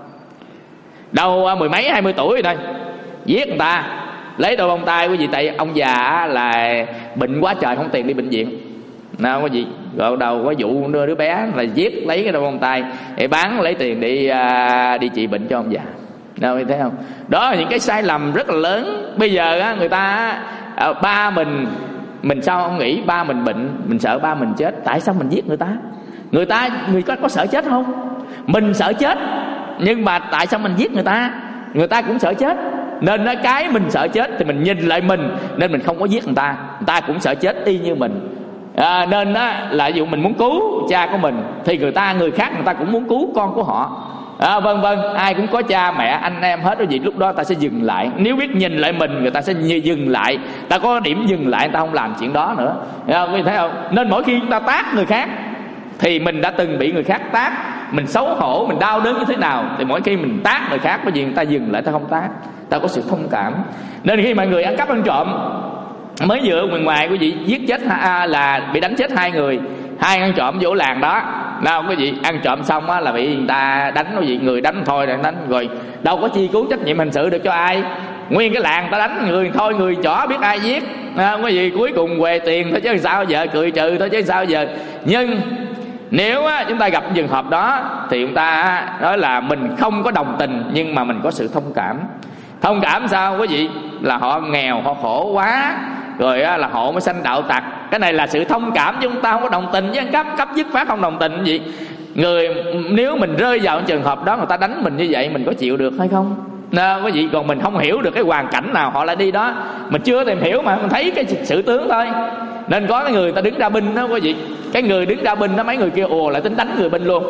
Đâu à, mười mấy hai mươi tuổi rồi đây, giết người ta lấy đôi bông tai. Quý vị, tại ông già là bệnh quá trời không tiền đi bệnh viện, nào có gì rồi đầu có vụ đưa đứa bé là giết lấy cái đôi bông tai để bán lấy tiền đi à, đi trị bệnh cho ông già. Đâu thấy không? Đó là những cái sai lầm rất là lớn. Bây giờ á, người ta à, ba mình mình sao không nghĩ ba mình bệnh, mình sợ ba mình chết, tại sao mình giết người ta? Người ta người có có sợ chết không? Mình sợ chết, nhưng mà tại sao mình giết người ta? Người ta cũng sợ chết. Nên nó cái mình sợ chết thì mình nhìn lại mình, nên mình không có giết người ta. Người ta cũng sợ chết y như mình. À, nên á, là ví dụ mình muốn cứu cha của mình thì người ta người khác người ta cũng muốn cứu con của họ, à, vân vân. Ai cũng có cha mẹ anh em hết rồi gì, lúc đó ta sẽ dừng lại. Nếu biết nhìn lại mình, người ta sẽ dừng lại, ta có điểm dừng lại, ta không làm chuyện đó nữa, à, quý vị thấy không? Nên mỗi khi chúng ta tác người khác thì mình đã từng bị người khác tác, mình xấu hổ, mình đau đớn như thế nào, thì mỗi khi mình tác người khác, có gì người ta dừng lại, ta không tác, ta có sự thông cảm. Nên khi mà người ăn cắp ăn trộm, mới vừa ở ngoài ngoài quý vị giết chết à, là bị đánh chết hai người, hai ăn trộm vô làng đó. Nào quý vị, ăn trộm xong á là bị người ta đánh, quý vị, người đánh thôi là đánh rồi, đâu có chi cứu trách nhiệm hình sự được cho ai. Nguyên cái làng ta đánh người thôi, người chó biết ai giết, à, quý vị, cuối cùng què tiền thôi chứ sao giờ, cười trừ thôi chứ sao giờ. Nhưng nếu á, chúng ta gặp trường hợp đó thì chúng ta nói là mình không có đồng tình, nhưng mà mình có sự thông cảm. Thông cảm sao quý vị? Là họ nghèo, họ khổ quá, rồi á, là họ mới sanh đạo tặc. Cái này là sự thông cảm, chứ chúng ta không có đồng tình với ăn cắp. Cấp dứt phát không đồng tình gì. Người nếu mình rơi vào trường hợp đó, người ta đánh mình như vậy, mình có chịu được hay không? Nè, quý vị, còn mình không hiểu được cái hoàn cảnh nào họ lại đi đó, mình chưa tìm hiểu mà mình thấy cái sự tướng thôi. Nên có cái người ta đứng ra binh đó quý vị, cái người đứng ra binh đó, mấy người kia ồ lại tính đánh người binh luôn.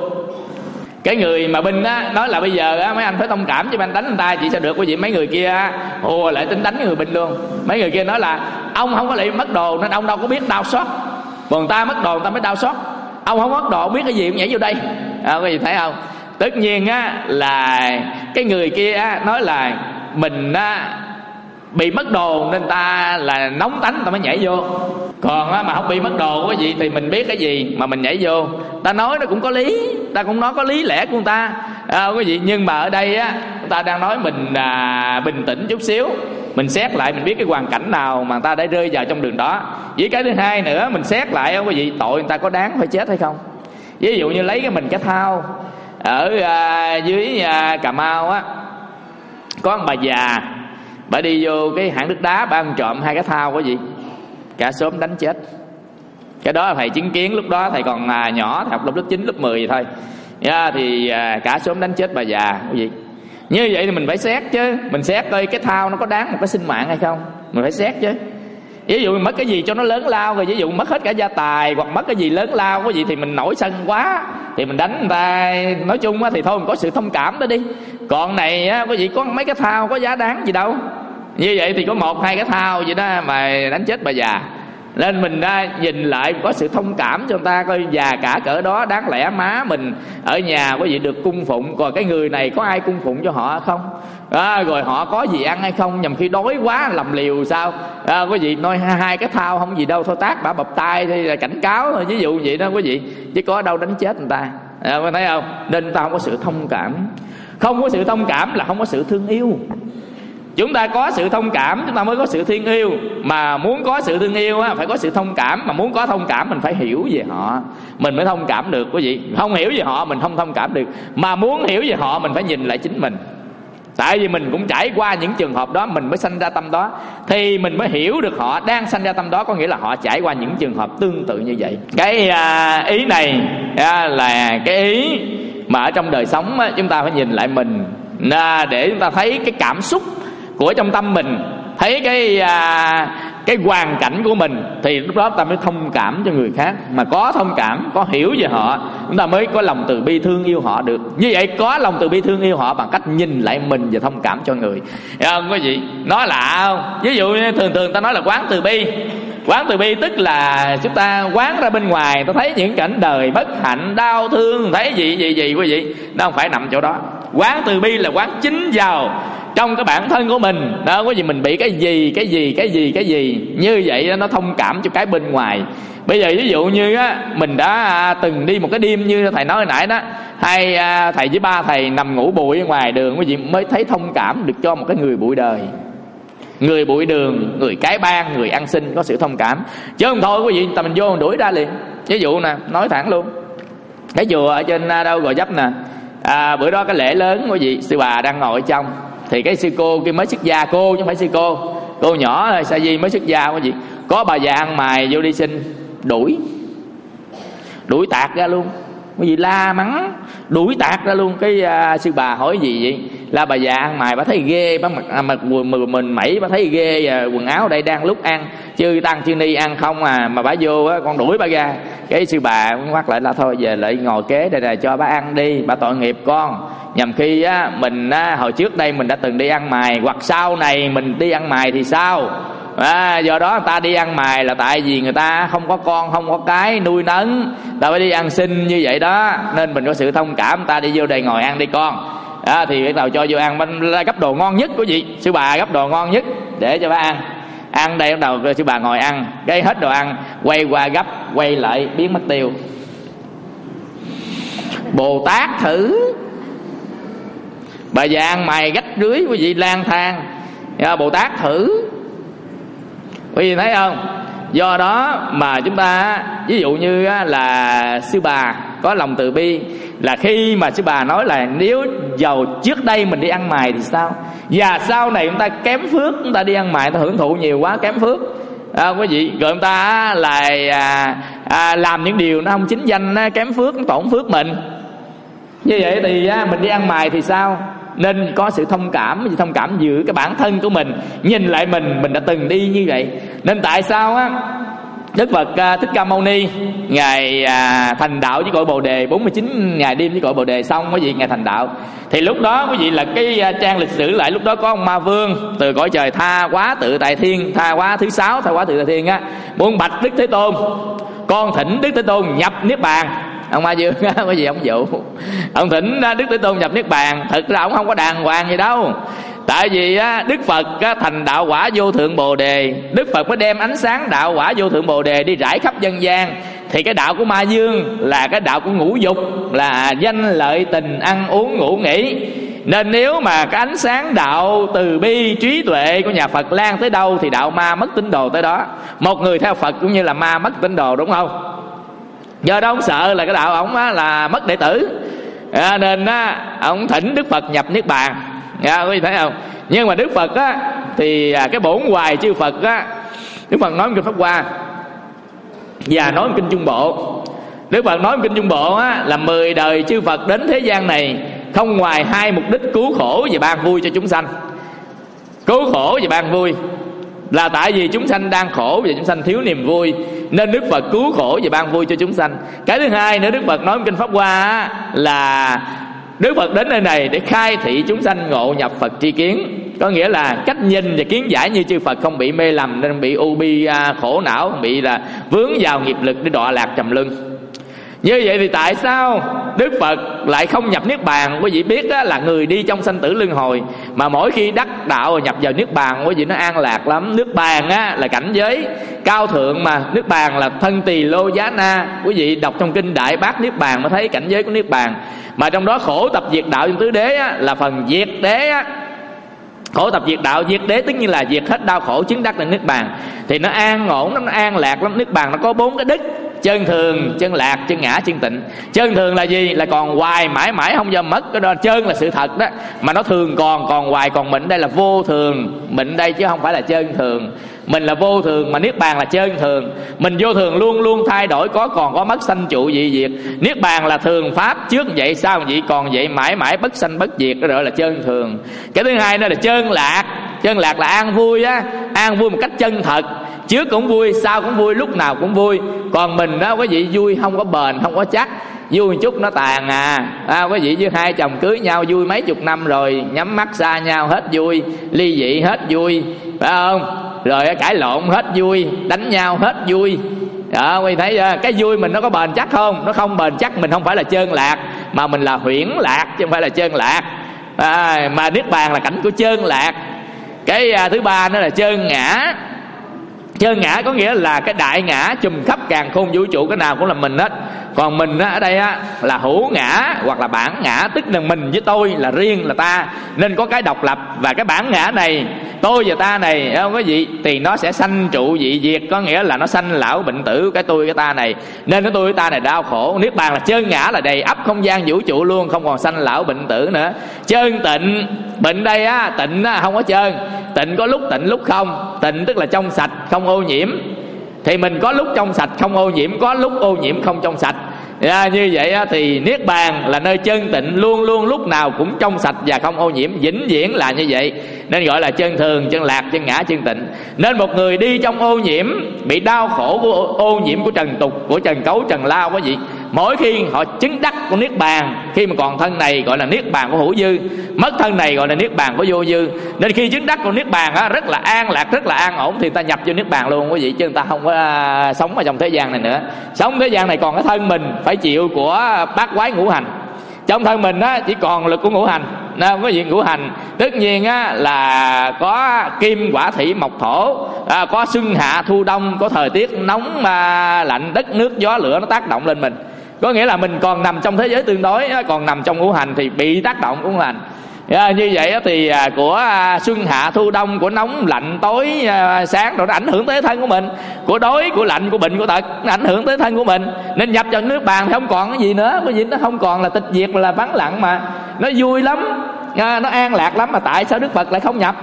Cái người mà binh á nói là bây giờ á mấy anh phải thông cảm chứ anh đánh người ta chị sao được quý vị. Mấy người kia ồ lại tính đánh người binh luôn. Mấy người kia nói là ông không có lại mất đồ nên ông đâu có biết đau xót, còn người ta mất đồ người ta mới đau xót. Ông không mất đồ biết cái gì cũng nhảy vô đây, à, quý vị thấy không? Tất nhiên á là cái người kia á nói là mình á bị mất đồ nên ta là nóng tánh ta mới nhảy vô, còn á, mà không bị mất đồ cái gì thì mình biết cái gì mà mình nhảy vô. Ta nói nó cũng có lý, ta cũng nói có lý lẽ của người ta, à, cái gì. Nhưng mà ở đây á người ta đang nói mình à, bình tĩnh chút xíu, mình xét lại mình biết cái hoàn cảnh nào mà người ta đã rơi vào trong đường đó. Với cái thứ hai nữa mình xét lại cái gì tội người ta có đáng phải chết hay không. Ví dụ như lấy cái mình cái thao ở à, dưới à, Cà Mau á, có một bà già, bà đi vô cái hãng nước đá, bà ăn trộm hai cái thao có gì, cả xóm đánh chết. Cái đó là thầy chứng kiến, lúc đó thầy còn à, nhỏ, thầy học lớp chín, lớp mười vậy thôi, yeah, thì à, cả xóm đánh chết bà già cái gì. Như vậy thì mình phải xét chứ, mình xét coi cái thao nó có đáng một cái sinh mạng hay không, mình phải xét chứ. Ví dụ mất cái gì cho nó lớn lao rồi, ví dụ mất hết cả gia tài hoặc mất cái gì lớn lao cái gì thì mình nổi sân quá thì mình đánh người ta. Nói chung á thì thôi mình có sự thông cảm đó đi. Còn này á quý vị, có mấy cái thao có giá đáng gì đâu. Như vậy thì có một hai cái thao vậy đó mà đánh chết bà già, Nên mình đã nhìn lại có sự thông cảm cho người ta, coi già cả cỡ đó đáng lẽ má mình ở nhà có gì được cung phụng, còn cái người này có ai cung phụng cho họ không? À, rồi họ có gì ăn hay không, nhằm khi đói quá làm liều sao? À, có gì nói hai cái thao không gì đâu, thôi tát bả bập tay thì là cảnh cáo thôi, ví dụ vậy đó quý vị, chứ có đâu đánh chết người ta. À, có thấy không? Nên ta không có sự thông cảm. Không có sự thông cảm là không có sự thương yêu. Chúng ta có sự thông cảm chúng ta mới có sự thương yêu. Mà muốn có sự thương yêu á, phải có sự thông cảm. Mà muốn có thông cảm mình phải hiểu về họ, mình mới thông cảm được quý vị. Không hiểu về họ mình không thông cảm được. Mà muốn hiểu về họ mình phải nhìn lại chính mình. Tại vì mình cũng trải qua những trường hợp đó, mình mới sanh ra tâm đó, thì mình mới hiểu được họ đang sanh ra tâm đó. Có nghĩa là họ trải qua những trường hợp tương tự như vậy. Cái à, ý này à, là cái ý mà ở trong đời sống á, chúng ta phải nhìn lại mình à, để chúng ta thấy cái cảm xúc của trong tâm mình, thấy cái à, cái hoàn cảnh của mình, thì lúc đó ta mới thông cảm cho người khác. Mà có thông cảm, có hiểu về họ, chúng ta mới có lòng từ bi thương yêu họ được. Như vậy có lòng từ bi thương yêu họ bằng cách nhìn lại mình và thông cảm cho người. Thấy không quý vị? Nói lạ không? Ví dụ như thường thường ta nói là quán từ bi. Quán từ bi tức là chúng ta quán ra bên ngoài, ta thấy những cảnh đời bất hạnh, đau thương, thấy gì gì gì quý vị, nó không phải nằm chỗ đó. Quán từ bi là quán chính vào trong cái bản thân của mình đó, có gì mình bị cái gì cái gì cái gì cái gì như vậy đó, nó thông cảm cho cái bên ngoài. Bây giờ ví dụ như á, mình đã từng đi một cái đêm như thầy nói hồi nãy đó, hai thầy với ba thầy nằm ngủ bụi ở ngoài đường, quý vị mới thấy thông cảm được cho một cái người bụi đời, người bụi đường, người cái bang, người ăn xin, có sự thông cảm. Chứ không thôi quý vị ta mình vô mình đuổi ra liền. Ví dụ nè, nói thẳng luôn, cái chùa ở trên đâu Gò Vấp nè, à, bữa đó cái lễ lớn quý vị, sư bà đang ngồi ở trong, thì cái sư cô kia mới xuất gia, cô chứ không phải sư cô, cô nhỏ thôi, sa di mới xuất gia quý vị, có bà già ăn mày vô đi xin, đuổi đuổi tạt ra luôn. Quý vị la mắng đuổi tạt ra luôn. Cái uh, sư bà hỏi gì vậy, là bà già ăn mày, bà thấy ghê, bà mặc à, mặc quần mình, mình mẩy, bà thấy ghê, à, quần áo đây đang lúc ăn chứ tăng chưa ni ăn không à, mà bà vô á, con đuổi bà ra. Cái sư bà quát lại là thôi về lại ngồi kế đây là cho bà ăn đi, bà tội nghiệp con. Nhằm khi á, mình á, hồi trước đây mình đã từng đi ăn mày, hoặc sau này mình đi ăn mày thì sao? À, do đó người ta đi ăn mày là tại vì người ta không có con, không có cái nuôi nấng, ta phải đi ăn xin như vậy đó. Nên mình có sự thông cảm, ta đi vô đây ngồi ăn đi con. À, thì bắt đầu cho vô ăn, bánh gấp đồ ngon nhất quý vị, sư bà gấp đồ ngon nhất để cho bà ăn. Ăn đây bắt đầu sư bà ngồi ăn, cái hết đồ ăn quay qua gấp, quay lại biến mất tiêu. Bồ Tát thử, bà già ăn mày gách rưới quý vị lang thang, à, Bồ Tát thử. Quý vị thấy không? Do đó mà chúng ta ví dụ như là sư bà có lòng từ bi, là khi mà sư bà nói là nếu giàu trước đây mình đi ăn mày thì sao, và sau này chúng ta kém phước, chúng ta đi ăn mày, ta hưởng thụ nhiều quá kém phước, à, quý vị, rồi chúng ta là à, à, làm những điều nó không chính danh, nó kém phước, nó tổn phước mình. Như vậy thì à, mình đi ăn mày thì sao? Nên có sự thông cảm, thông cảm giữa cái bản thân của mình, nhìn lại mình, mình đã từng đi như vậy. Nên tại sao á Đức Phật Thích Ca Mâu Ni ngài à, thành đạo với cội Bồ Đề, bốn mươi chín ngày đêm với cội Bồ Đề xong quý vị ngài thành đạo. Thì lúc đó quý vị là cái trang lịch sử lại, lúc đó có ông Ma Vương từ cõi trời tha quá tự tại thiên, tha quá thứ sáu, tha quá tự tại thiên á, muốn bạch Đức Thế Tôn, con thỉnh Đức Thế Tôn nhập niết bàn. Ông Ma Vương á, cái gì ông dụ ông thỉnh Đức Thế Tôn nhập niết bàn. Thực ra ông không có đàng hoàng gì đâu. Tại vì á, Đức Phật á, thành đạo quả vô thượng Bồ Đề, Đức Phật mới đem ánh sáng đạo quả vô thượng Bồ Đề đi rải khắp dân gian. Thì cái đạo của Ma Vương là cái đạo của ngũ dục, là danh lợi tình ăn uống ngủ nghỉ. Nên nếu mà cái ánh sáng đạo từ bi trí tuệ của nhà Phật lan tới đâu thì đạo ma mất tín đồ tới đó. Một người theo Phật cũng như là ma mất tín đồ, đúng không? Do đó ông sợ là cái đạo ổng là mất đệ tử, à, nên á, ông thỉnh Đức Phật nhập niết bàn. À, quý vị thấy không? Nhưng mà Đức Phật á, thì cái bổn hoài chư Phật á, Đức Phật nói kinh Pháp Hoa và nói kinh Trung Bộ. Đức Phật nói kinh Trung Bộ á, là mười đời chư Phật đến thế gian này không ngoài hai mục đích cứu khổ và ban vui cho chúng sanh. Cứu khổ và ban vui là tại vì chúng sanh đang khổ và chúng sanh thiếu niềm vui, nên Đức Phật cứu khổ và ban vui cho chúng sanh. Cái thứ hai nữa, Đức Phật nói kinh Pháp Hoa á, là Đức Phật đến nơi này để khai thị chúng sanh ngộ nhập Phật tri kiến. Có nghĩa là cách nhìn và kiến giải như chư Phật, không bị mê lầm, nên bị u bi à, khổ não, không bị là vướng vào nghiệp lực để đọa lạc trầm luân. Như vậy thì tại sao Đức Phật lại không nhập Niết Bàn? Quý vị biết đó, là người đi trong sanh tử luân hồi, mà mỗi khi đắc đạo và nhập vào Niết Bàn, quý vị nó an lạc lắm. Nước Bàn á, là cảnh giới cao thượng mà. Nước Bàn là thân tỳ lô giá na. Quý vị đọc trong kinh Đại Bát Niết Bàn mới thấy cảnh giới của Niết Bàn. Mà trong đó khổ tập diệt đạo trong tứ đế á, là phần diệt đế á. Khổ tập diệt đạo, diệt đế tức như là diệt hết đau khổ, chứng đắc đến Niết Bàn. Thì nó an ổn, nó an lạc lắm. Niết Bàn nó có bốn cái đức: chân thường, chân lạc, chân ngã, chân tịnh. Chân thường là gì? Là còn hoài, mãi mãi không bao mất. Cái đó chân là sự thật đó, mà nó thường còn, còn hoài, còn mịn đây là vô thường. Mịn đây chứ không phải là chân thường. Mình là vô thường mà Niết Bàn là chân thường. Mình vô thường luôn luôn thay đổi, có còn có mất, sanh trụ dị diệt. Niết Bàn là thường pháp, trước vậy sau vậy còn vậy, mãi mãi bất sanh bất diệt, đó gọi là chân thường. Cái thứ hai đó là chân lạc. Chân lạc là an vui á, an vui một cách chân thật. Trước cũng vui, sau cũng vui, lúc nào cũng vui. Còn mình đó quý vị, vui không có bền, không có chắc. Vui một chút nó tàn à, à quý vị với hai chồng cưới nhau vui mấy chục năm rồi, nhắm mắt xa nhau hết vui, ly dị hết vui, phải không? Rồi cãi lộn hết vui, đánh nhau hết vui. Đó, quý vị thấy chưa? Cái vui mình nó có bền chắc không? Nó không bền chắc. Mình không phải là chơn lạc, mà mình là huyễn lạc chứ không phải là chơn lạc. À, mà Niết Bàn là cảnh của chơn lạc. Cái à, thứ ba nữa là chơn ngã. Chơn ngã có nghĩa là cái đại ngã trùm khắp càn khôn vũ trụ, cái nào cũng là mình hết. Còn mình á, ở đây á, là hữu ngã hoặc là bản ngã, tức là mình với tôi là riêng, là ta, nên có cái độc lập. Và cái bản ngã này, tôi và ta này, không có gì, thì nó sẽ sanh trụ dị diệt, có nghĩa là nó sanh lão bệnh tử cái tôi cái ta này, nên cái tôi cái ta này đau khổ. Niết Bàn là chơn ngã, là đầy ắp không gian vũ trụ luôn, không còn sanh lão bệnh tử nữa. Chơn tịnh, bệnh đây á, tịnh á, không có chơn. Tịnh có lúc tịnh lúc không. Tịnh tức là trong sạch, không ô nhiễm. Thì mình có lúc trong sạch không ô nhiễm, có lúc ô nhiễm không trong sạch. À, như vậy á, thì Niết Bàn là nơi chân tịnh, luôn luôn lúc nào cũng trong sạch và không ô nhiễm, vĩnh viễn là như vậy. Nên gọi là chân thường, chân lạc, chân ngã, chân tịnh. Nên một người đi trong ô nhiễm, bị đau khổ của ô nhiễm của trần tục, của trần cấu, trần lao quý vị, mỗi khi họ chứng đắc của Niết Bàn, khi mà còn thân này gọi là Niết Bàn của hữu dư, mất thân này gọi là Niết Bàn của vô dư. Nên khi chứng đắc của Niết Bàn á, rất là an lạc, rất là an ổn, thì ta nhập vô Niết Bàn luôn quý vị, chứ người ta không có à, sống ở trong thế gian này nữa. Sống thế gian này còn cái thân mình phải chịu của bát quái ngũ hành. Trong thân mình á, chỉ còn lực của ngũ hành. Nên có gì ngũ hành tất nhiên á, là có kim hỏa thủy mộc thổ, à, có xuân hạ thu đông, có thời tiết nóng mà lạnh, đất nước gió lửa nó tác động lên mình. Có nghĩa là mình còn nằm trong thế giới tương đối, còn nằm trong ngũ hành thì bị tác động của ngũ hành. À, như vậy thì của xuân hạ thu đông, của nóng lạnh tối sáng rồi nó ảnh hưởng tới thân của mình, của đói của lạnh của bệnh của tật nó ảnh hưởng tới thân của mình. Nên nhập vào Niết Bàn thì không còn cái gì nữa, bởi vì nó không còn là tịch diệt mà là vắng lặng, mà nó vui lắm, nó an lạc lắm. Mà tại sao Đức Phật lại không nhập?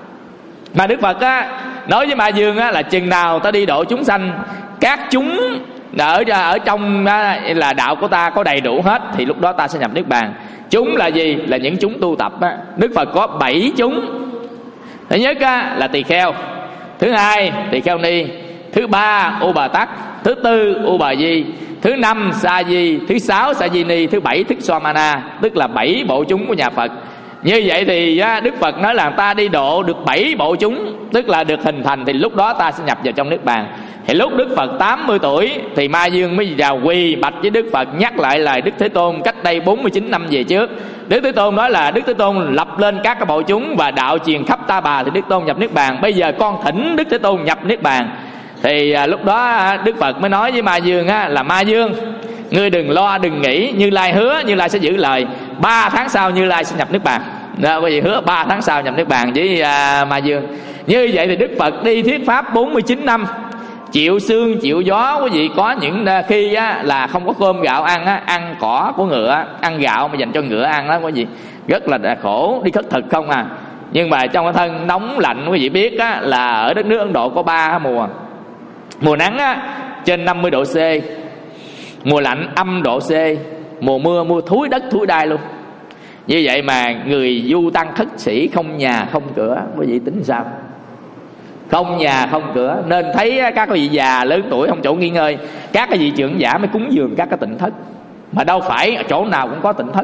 Mà Đức Phật á, nói với Ma Dương á, là chừng nào ta đi độ chúng sanh, các chúng ở ở trong là đạo của ta có đầy đủ hết, thì lúc đó ta sẽ nhập Niết Bàn. Chúng là gì? Là những chúng tu tập á. Đức Phật có bảy chúng. Thứ nhất á, là tỳ kheo. Thứ hai tỳ kheo ni. Thứ ba U Bà Tắc. Thứ tư U Bà Di. Thứ năm Sa Di. Thứ sáu Sa Di Ni. Thứ bảy Thích Swamana. Tức là bảy bộ chúng của nhà Phật. Như vậy thì á, Đức Phật nói là ta đi độ được bảy bộ chúng, tức là được hình thành, thì lúc đó ta sẽ nhập vào trong Niết Bàn. Thì lúc Đức Phật tám mươi tuổi thì Ma Dương mới vào quỳ bạch với Đức Phật, nhắc lại lời Đức Thế Tôn cách đây bốn mươi chín năm về trước. Đức Thế Tôn nói là Đức Thế Tôn lập lên các cái bộ chúng và đạo truyền khắp Ta Bà, thì Đức Tôn nhập Niết Bàn. Bây giờ con thỉnh Đức Thế Tôn nhập Niết Bàn. Thì à, lúc đó Đức Phật mới nói với Ma Dương á, là Ma Dương, ngươi đừng lo đừng nghĩ, Như Lai hứa Như Lai sẽ giữ lời, ba tháng sau Như Lai sẽ nhập Niết Bàn. Đó, quý vị hứa ba tháng sau nhập Niết Bàn với à, Ma Dương. Như vậy thì Đức Phật đi thuyết pháp bốn mươi chín năm, chịu sương chịu gió. Quý vị có những khi á, là không có cơm gạo ăn á, ăn cỏ của ngựa, ăn gạo mà dành cho ngựa ăn đó quý vị, rất là khổ, đi khất thực không à. Nhưng mà trong cái thân nóng lạnh, quý vị biết á, là ở đất nước Ấn Độ có ba mùa. Mùa nắng á, trên năm mươi độ C, mùa lạnh âm độ C, mùa mưa mưa thúi đất thúi đai luôn. Như vậy mà người du tăng khất sĩ không nhà không cửa, quý vị tính sao? Không nhà không cửa, nên thấy các vị già lớn tuổi không chỗ nghỉ ngơi, các cái vị trưởng giả mới cúng dường các cái tịnh thất. Mà đâu phải chỗ nào cũng có tịnh thất.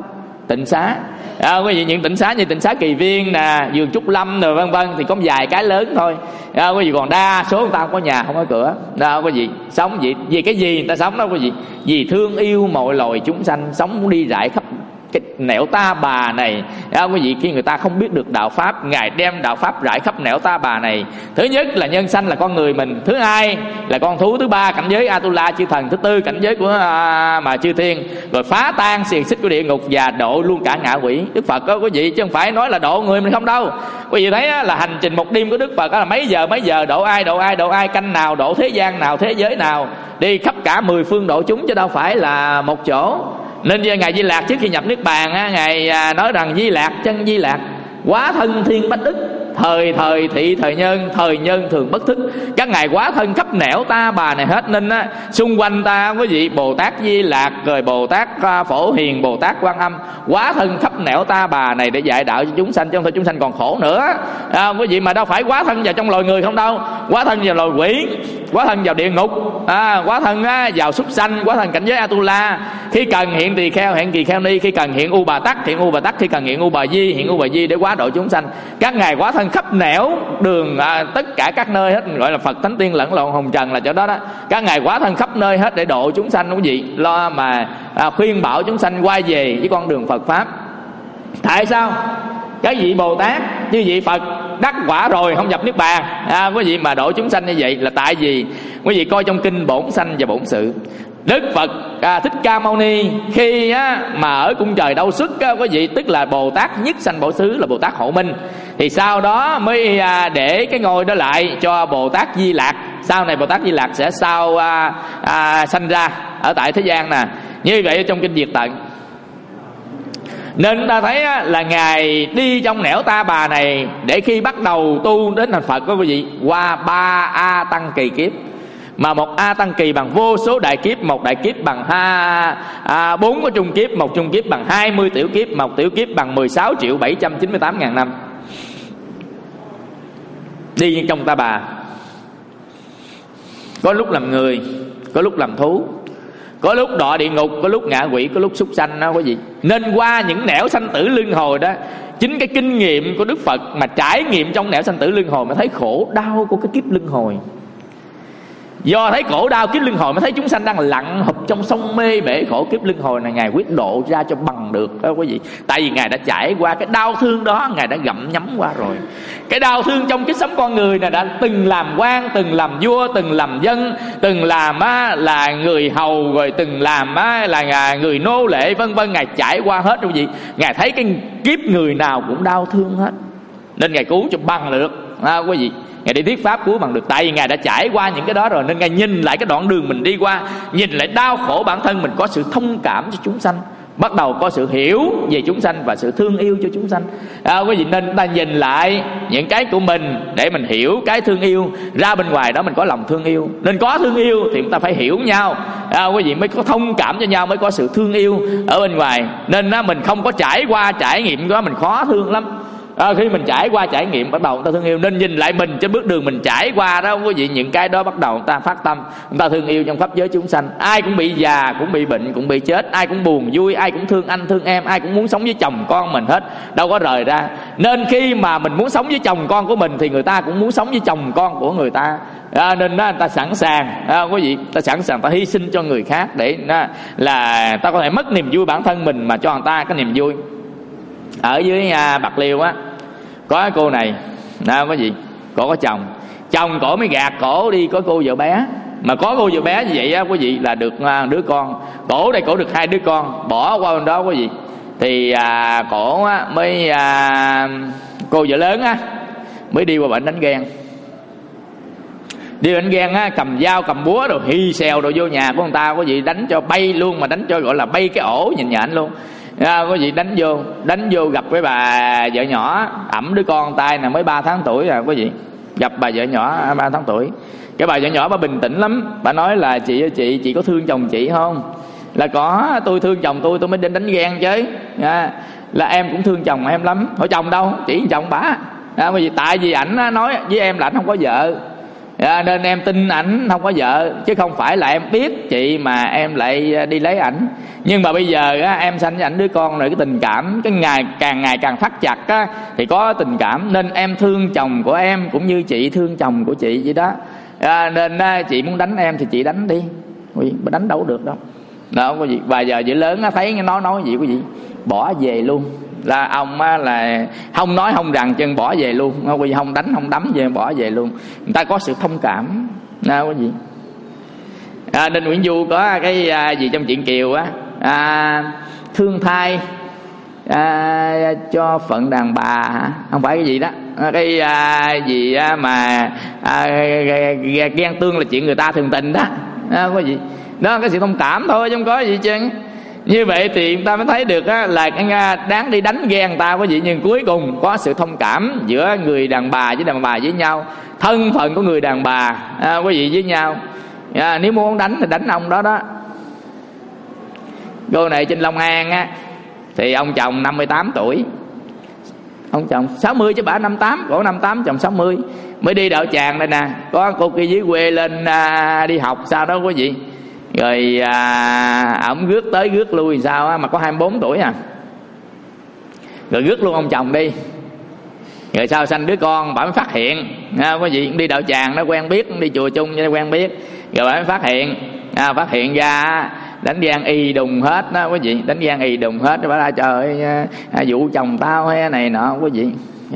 tịnh xá. À, quý vị, những tịnh xá như tịnh xá Kỳ Viên nè, vườn Trúc Lâm rồi vân vân thì có vài cái lớn thôi. À, quý vị, còn đa số người ta không có nhà, không có cửa. Đó, quý vị, sống vì vì cái gì người ta sống đó quý vị? Vì thương yêu mọi loài chúng sanh, sống đi rải khắp cái nẻo ta bà này. À, quý vị, khi người ta không biết được đạo pháp, Ngài đem đạo pháp rải khắp nẻo ta bà này. Thứ nhất là nhân sanh là con người mình, thứ hai là con thú, thứ ba cảnh giới Atula chư thần, thứ tư cảnh giới của à, mà chư thiên, rồi phá tan xiềng xích của địa ngục và độ luôn cả ngạ quỷ. Đức Phật đó quý vị, chứ không phải nói là độ người mình không đâu. Quý vị thấy đó, là hành trình một đêm của Đức Phật đó là mấy giờ mấy giờ, độ ai độ ai độ ai, canh nào độ thế gian nào, thế giới nào, đi khắp cả mười phương độ chúng chứ đâu phải là một chỗ. Nên Ngài Di Lạc trước khi nhập Niết Bàn á, Ngài nói rằng Di Lạc, chân Di Lạc quá thân thiên bách ức, thời thời thị thời nhân, thời nhân thường bất thức. Các ngài quá thân khắp nẻo ta bà này hết, nên á, xung quanh ta quý vị, Bồ Tát Di Lạc, rồi Bồ Tát Phổ Hiền, Bồ Tát Quan Âm quá thân khắp nẻo ta bà này để dạy đạo cho chúng sanh, chứ không thôi chúng sanh còn khổ nữa. À, quý vị, mà đâu phải quá thân vào trong loài người không đâu, quá thân vào loài quỷ, quá thân vào địa ngục, à, quá thân á, vào súc sanh, quá thân cảnh giới Atula. Khi cần hiện tỳ kheo hiện tỳ kheo ni, khi cần hiện U Bà Tắc hiện U Bà Tắc, khi cần hiện U Bà Di hiện U Bà Di để quá độ chúng sanh. Các ngài quá thân khắp nẻo đường, à, tất cả các nơi hết, gọi là Phật Thánh Tiên lẫn lộn hồng trần là chỗ đó đó. Các ngài quá thân khắp nơi hết để độ chúng sanh quý vị, lo mà à, khuyên bảo chúng sanh quay về với con đường Phật pháp. Tại sao các vị Bồ Tát như vị Phật đắc quả rồi không nhập Niết Bàn, à, quý vị mà độ chúng sanh như vậy là tại vì quý vị coi trong kinh Bổn Sanh và Bổn Sự, Đức Phật à, Thích Ca Mâu Ni khi á, mà ở cung trời Đâu Xuất á, quý vị, tức là Bồ Tát nhất sanh Bổ Xứ là Bồ Tát Hộ Minh, thì sau đó mới à, để cái ngôi đó lại cho Bồ Tát Di Lạc. Sau này Bồ Tát Di Lạc sẽ sau à, à, sanh ra ở tại thế gian nè. Như vậy trong kinh Diệt Tận. Nên ta thấy á, là Ngài đi trong nẻo ta bà này để khi bắt đầu tu đến thành Phật, quý vị, qua ba A Tăng kỳ kiếp. Mà một A Tăng kỳ bằng vô số đại kiếp, một đại kiếp bằng ha, à, bốn cái trung kiếp, một trung kiếp bằng hai mươi tiểu kiếp, một tiểu kiếp bằng mười sáu triệu bảy trăm chín mươi tám ngàn năm. Đi trong ta bà, có lúc làm người, có lúc làm thú, có lúc đọa địa ngục, có lúc ngạ quỷ, có lúc súc sanh đó quý vị. Nên qua những nẻo sanh tử luân hồi đó, chính cái kinh nghiệm của Đức Phật mà trải nghiệm trong nẻo sanh tử luân hồi mới thấy khổ đau của cái kiếp luân hồi. Do thấy khổ đau kiếp luân hồi mới thấy chúng sanh đang lặn hụp trong sông mê bể khổ kiếp luân hồi này. Ngài quyết độ ra cho bằng được đó quý vị. Tại vì Ngài đã trải qua cái đau thương đó, Ngài đã gặm nhấm qua rồi. Cái đau thương trong kiếp sống con người này, đã từng làm quan, từng làm vua, từng làm dân, từng làm á, là người hầu, rồi từng làm á, là người nô lệ vân vân. Ngài trải qua hết quý vị. Ngài thấy cái kiếp người nào cũng đau thương hết, nên Ngài cứu cho bằng được à, quý vị. Ngài đi thuyết pháp cứu bằng được. Tại vì Ngài đã trải qua những cái đó rồi, nên Ngài nhìn lại cái đoạn đường mình đi qua, nhìn lại đau khổ bản thân mình, có sự thông cảm cho chúng sanh, bắt đầu có sự hiểu về chúng sanh và sự thương yêu cho chúng sanh à, quý vị. Nên chúng ta nhìn lại những cái của mình để mình hiểu cái thương yêu. Ra bên ngoài đó mình có lòng thương yêu, nên có thương yêu thì chúng ta phải hiểu nhau à, quý vị, mới có thông cảm cho nhau, mới có sự thương yêu ở bên ngoài. Nên á, mình không có trải qua trải nghiệm đó mình khó thương lắm. À, khi mình trải qua trải nghiệm bắt đầu người ta thương yêu. Nên nhìn lại mình trên bước đường mình trải qua đó quý vị, những cái đó bắt đầu người ta phát tâm, người ta thương yêu trong pháp giới chúng sanh. Ai cũng bị già, cũng bị bệnh, cũng bị chết, ai cũng buồn vui, ai cũng thương anh thương em, ai cũng muốn sống với chồng con mình hết, đâu có rời ra. Nên khi mà mình muốn sống với chồng con của mình thì người ta cũng muốn sống với chồng con của người ta à, nên đó, người ta sẵn sàng à, quý vị, ta sẵn sàng ta hy sinh cho người khác để đó, là ta có thể mất niềm vui bản thân mình mà cho người ta cái niềm vui. Ở dưới à, Bạc Liêu á, có cái cô này nào có gì, cổ có chồng, chồng cổ mới gạt cổ đi có cô vợ bé. Mà có cô vợ bé như vậy á quý vị là được đứa con. Cổ đây cổ được hai đứa con, bỏ qua bên đó quý vị. Thì à, cổ á, mới à, cô vợ lớn á mới đi qua bệnh đánh ghen. Đi đánh ghen á, cầm dao cầm búa rồi hi xèo rồi vô nhà của người ta quý vị, đánh cho bay luôn, mà đánh cho gọi là bay cái ổ nhìn nhện luôn à, quý vị. Đánh vô đánh vô gặp với bà vợ nhỏ, ẵm đứa con tay nè mới ba tháng tuổi à quý vị. Gặp bà vợ nhỏ ba tháng tuổi. Cái bà vợ nhỏ bà bình tĩnh lắm, bà nói là chị ơi chị chị có thương chồng chị không? Là có, tôi thương chồng tôi tôi mới đến đánh ghen chứ à, là em cũng thương chồng em lắm. Hỏi chồng đâu? Chỉ chồng bả à, quý vị. Tại vì ảnh nói với em là ảnh không có vợ À, nên em tin ảnh không có vợ, chứ không phải là em biết chị mà em lại đi lấy ảnh. Nhưng mà bây giờ á, em sanh với ảnh đứa con rồi, cái tình cảm cái ngày càng ngày càng thắt chặt á, thì có tình cảm. Nên em thương chồng của em cũng như chị thương chồng của chị vậy đó. À, nên á, chị muốn đánh em thì chị đánh đi, mà đánh đâu được đâu. Đó quý vị. Và giờ chị lớn á, thấy nói nói gì quý vị, bỏ về luôn. Là ông á, là không nói không rằng chân bỏ về luôn, quý vị, không đánh không đấm về bỏ về luôn. Người ta có sự thông cảm đó quý vị. À, nên Nguyễn Du có cái à, gì trong chuyện Kiều á, à, thương thai à, cho phận đàn bà, không phải cái gì đó, cái à, gì á, mà à, ghen tương là chuyện người ta thường tình đó, đó quý vị. Đó cái sự thông cảm thôi chứ không có gì chứ. Như vậy thì người ta mới thấy được á, là đáng đi đánh ghen người ta quý vị. Nhưng cuối cùng có sự thông cảm giữa người đàn bà với đàn bà với nhau, thân phận của người đàn bà à, quý vị với nhau. À, nếu muốn đánh thì đánh ông đó đó. Cô này trên Long An á, thì ông chồng năm mươi tám tuổi, ông chồng sáu mươi chứ bà năm mươi tám, cổ năm mươi tám chồng sáu mươi. Mới đi đậu tràng đây nè, có cô kia dưới quê lên à, đi học sao đó quý vị. Rồi à, ổng rước tới rước lui thì sao á, mà có hai mươi bốn tuổi à. Rồi rước luôn ông chồng đi. Rồi sau sanh đứa con bà mới phát hiện à, quý vị, đi đậu tràng nó quen biết, đi chùa chung cho quen biết. Rồi bà mới phát hiện à, phát hiện ra đánh gian y đùng hết đó quý vị, đánh gian y đùng hết. Bà ra trời ơi, à, vụ chồng tao hay này nọ quý vị.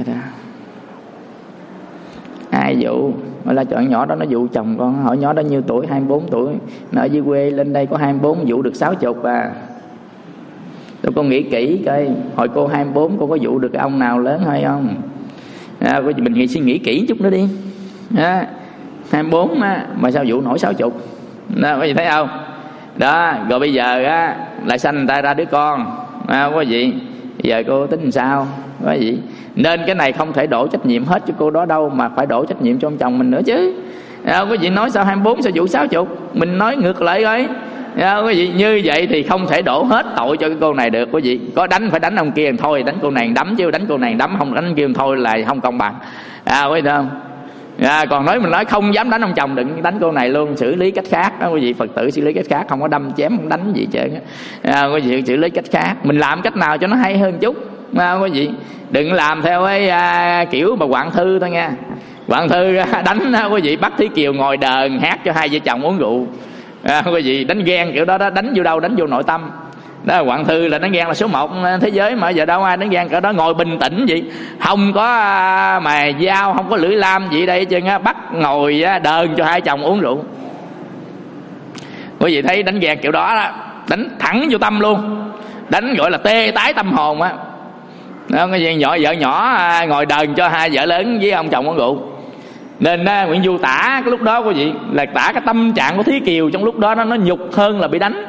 Ai vụ mà là chọn nhỏ đó nó dụ chồng con, hỏi nhỏ đó nhiêu tuổi, hai mươi bốn tuổi, nó ở dưới quê lên đây có hai mươi bốn, dụ được sáu chục à. Tôi con nghĩ kỹ coi, hồi cô hai mươi bốn cô có dụ được cái ông nào lớn hay không à, mình nghĩ suy nghĩ kỹ chút nữa đi à, hai mươi bốn á, mà sao dụ nổi sáu chục đó, có gì thấy không đó. Rồi bây giờ á, lại sanh người ta ra đứa con à, có gì giờ cô tính làm sao có gì. Nên cái này không thể đổ trách nhiệm hết cho cô đó đâu, mà phải đổ trách nhiệm cho ông chồng mình nữa chứ à, quý vị. Nói sao hai mươi bốn sao vụ sáu mươi, mình nói ngược lại coi à, quý vị. Như vậy thì không thể đổ hết tội cho cái cô này được quý vị. Có đánh phải đánh ông kia thôi, đánh cô này đấm, chứ đánh cô này đấm không đánh kia thôi là không công bằng à, quý vị thấy không à. Còn nói mình nói không dám đánh ông chồng, đừng đánh cô này luôn, xử lý cách khác đó quý vị. Phật tử xử lý cách khác, không có đâm chém không đánh gì trơn à, quý vị. Xử lý cách khác, mình làm cách nào cho nó hay hơn chút à, quý vị. Đừng làm theo cái à, kiểu mà Quảng Thư thôi nha. Quảng Thư à, đánh à, quý vị, bắt Thí Kiều ngồi đờn hát cho hai vợ chồng uống rượu à, quý vị. Đánh ghen kiểu đó đó, đánh vô đâu, đánh vô nội tâm đó. Quảng Thư là đánh ghen là số một thế giới mà, giờ đâu ai đánh ghen cỡ đó. Ngồi bình tĩnh vậy, không có à, mà dao, không có lưỡi lam gì đây chứ á, bắt ngồi à, đờn cho hai chồng uống rượu. Quý vị thấy đánh ghen kiểu đó, đó đánh thẳng vô tâm luôn, đánh gọi là tê tái tâm hồn á. Đó, cái gì nhỏ vợ nhỏ à, ngồi đờn cho hai vợ lớn với ông chồng uống rượu. Nên à, Nguyễn Du tả cái lúc đó quý vị là tả cái tâm trạng của Thí Kiều trong lúc đó, nó, nó nhục hơn là bị đánh.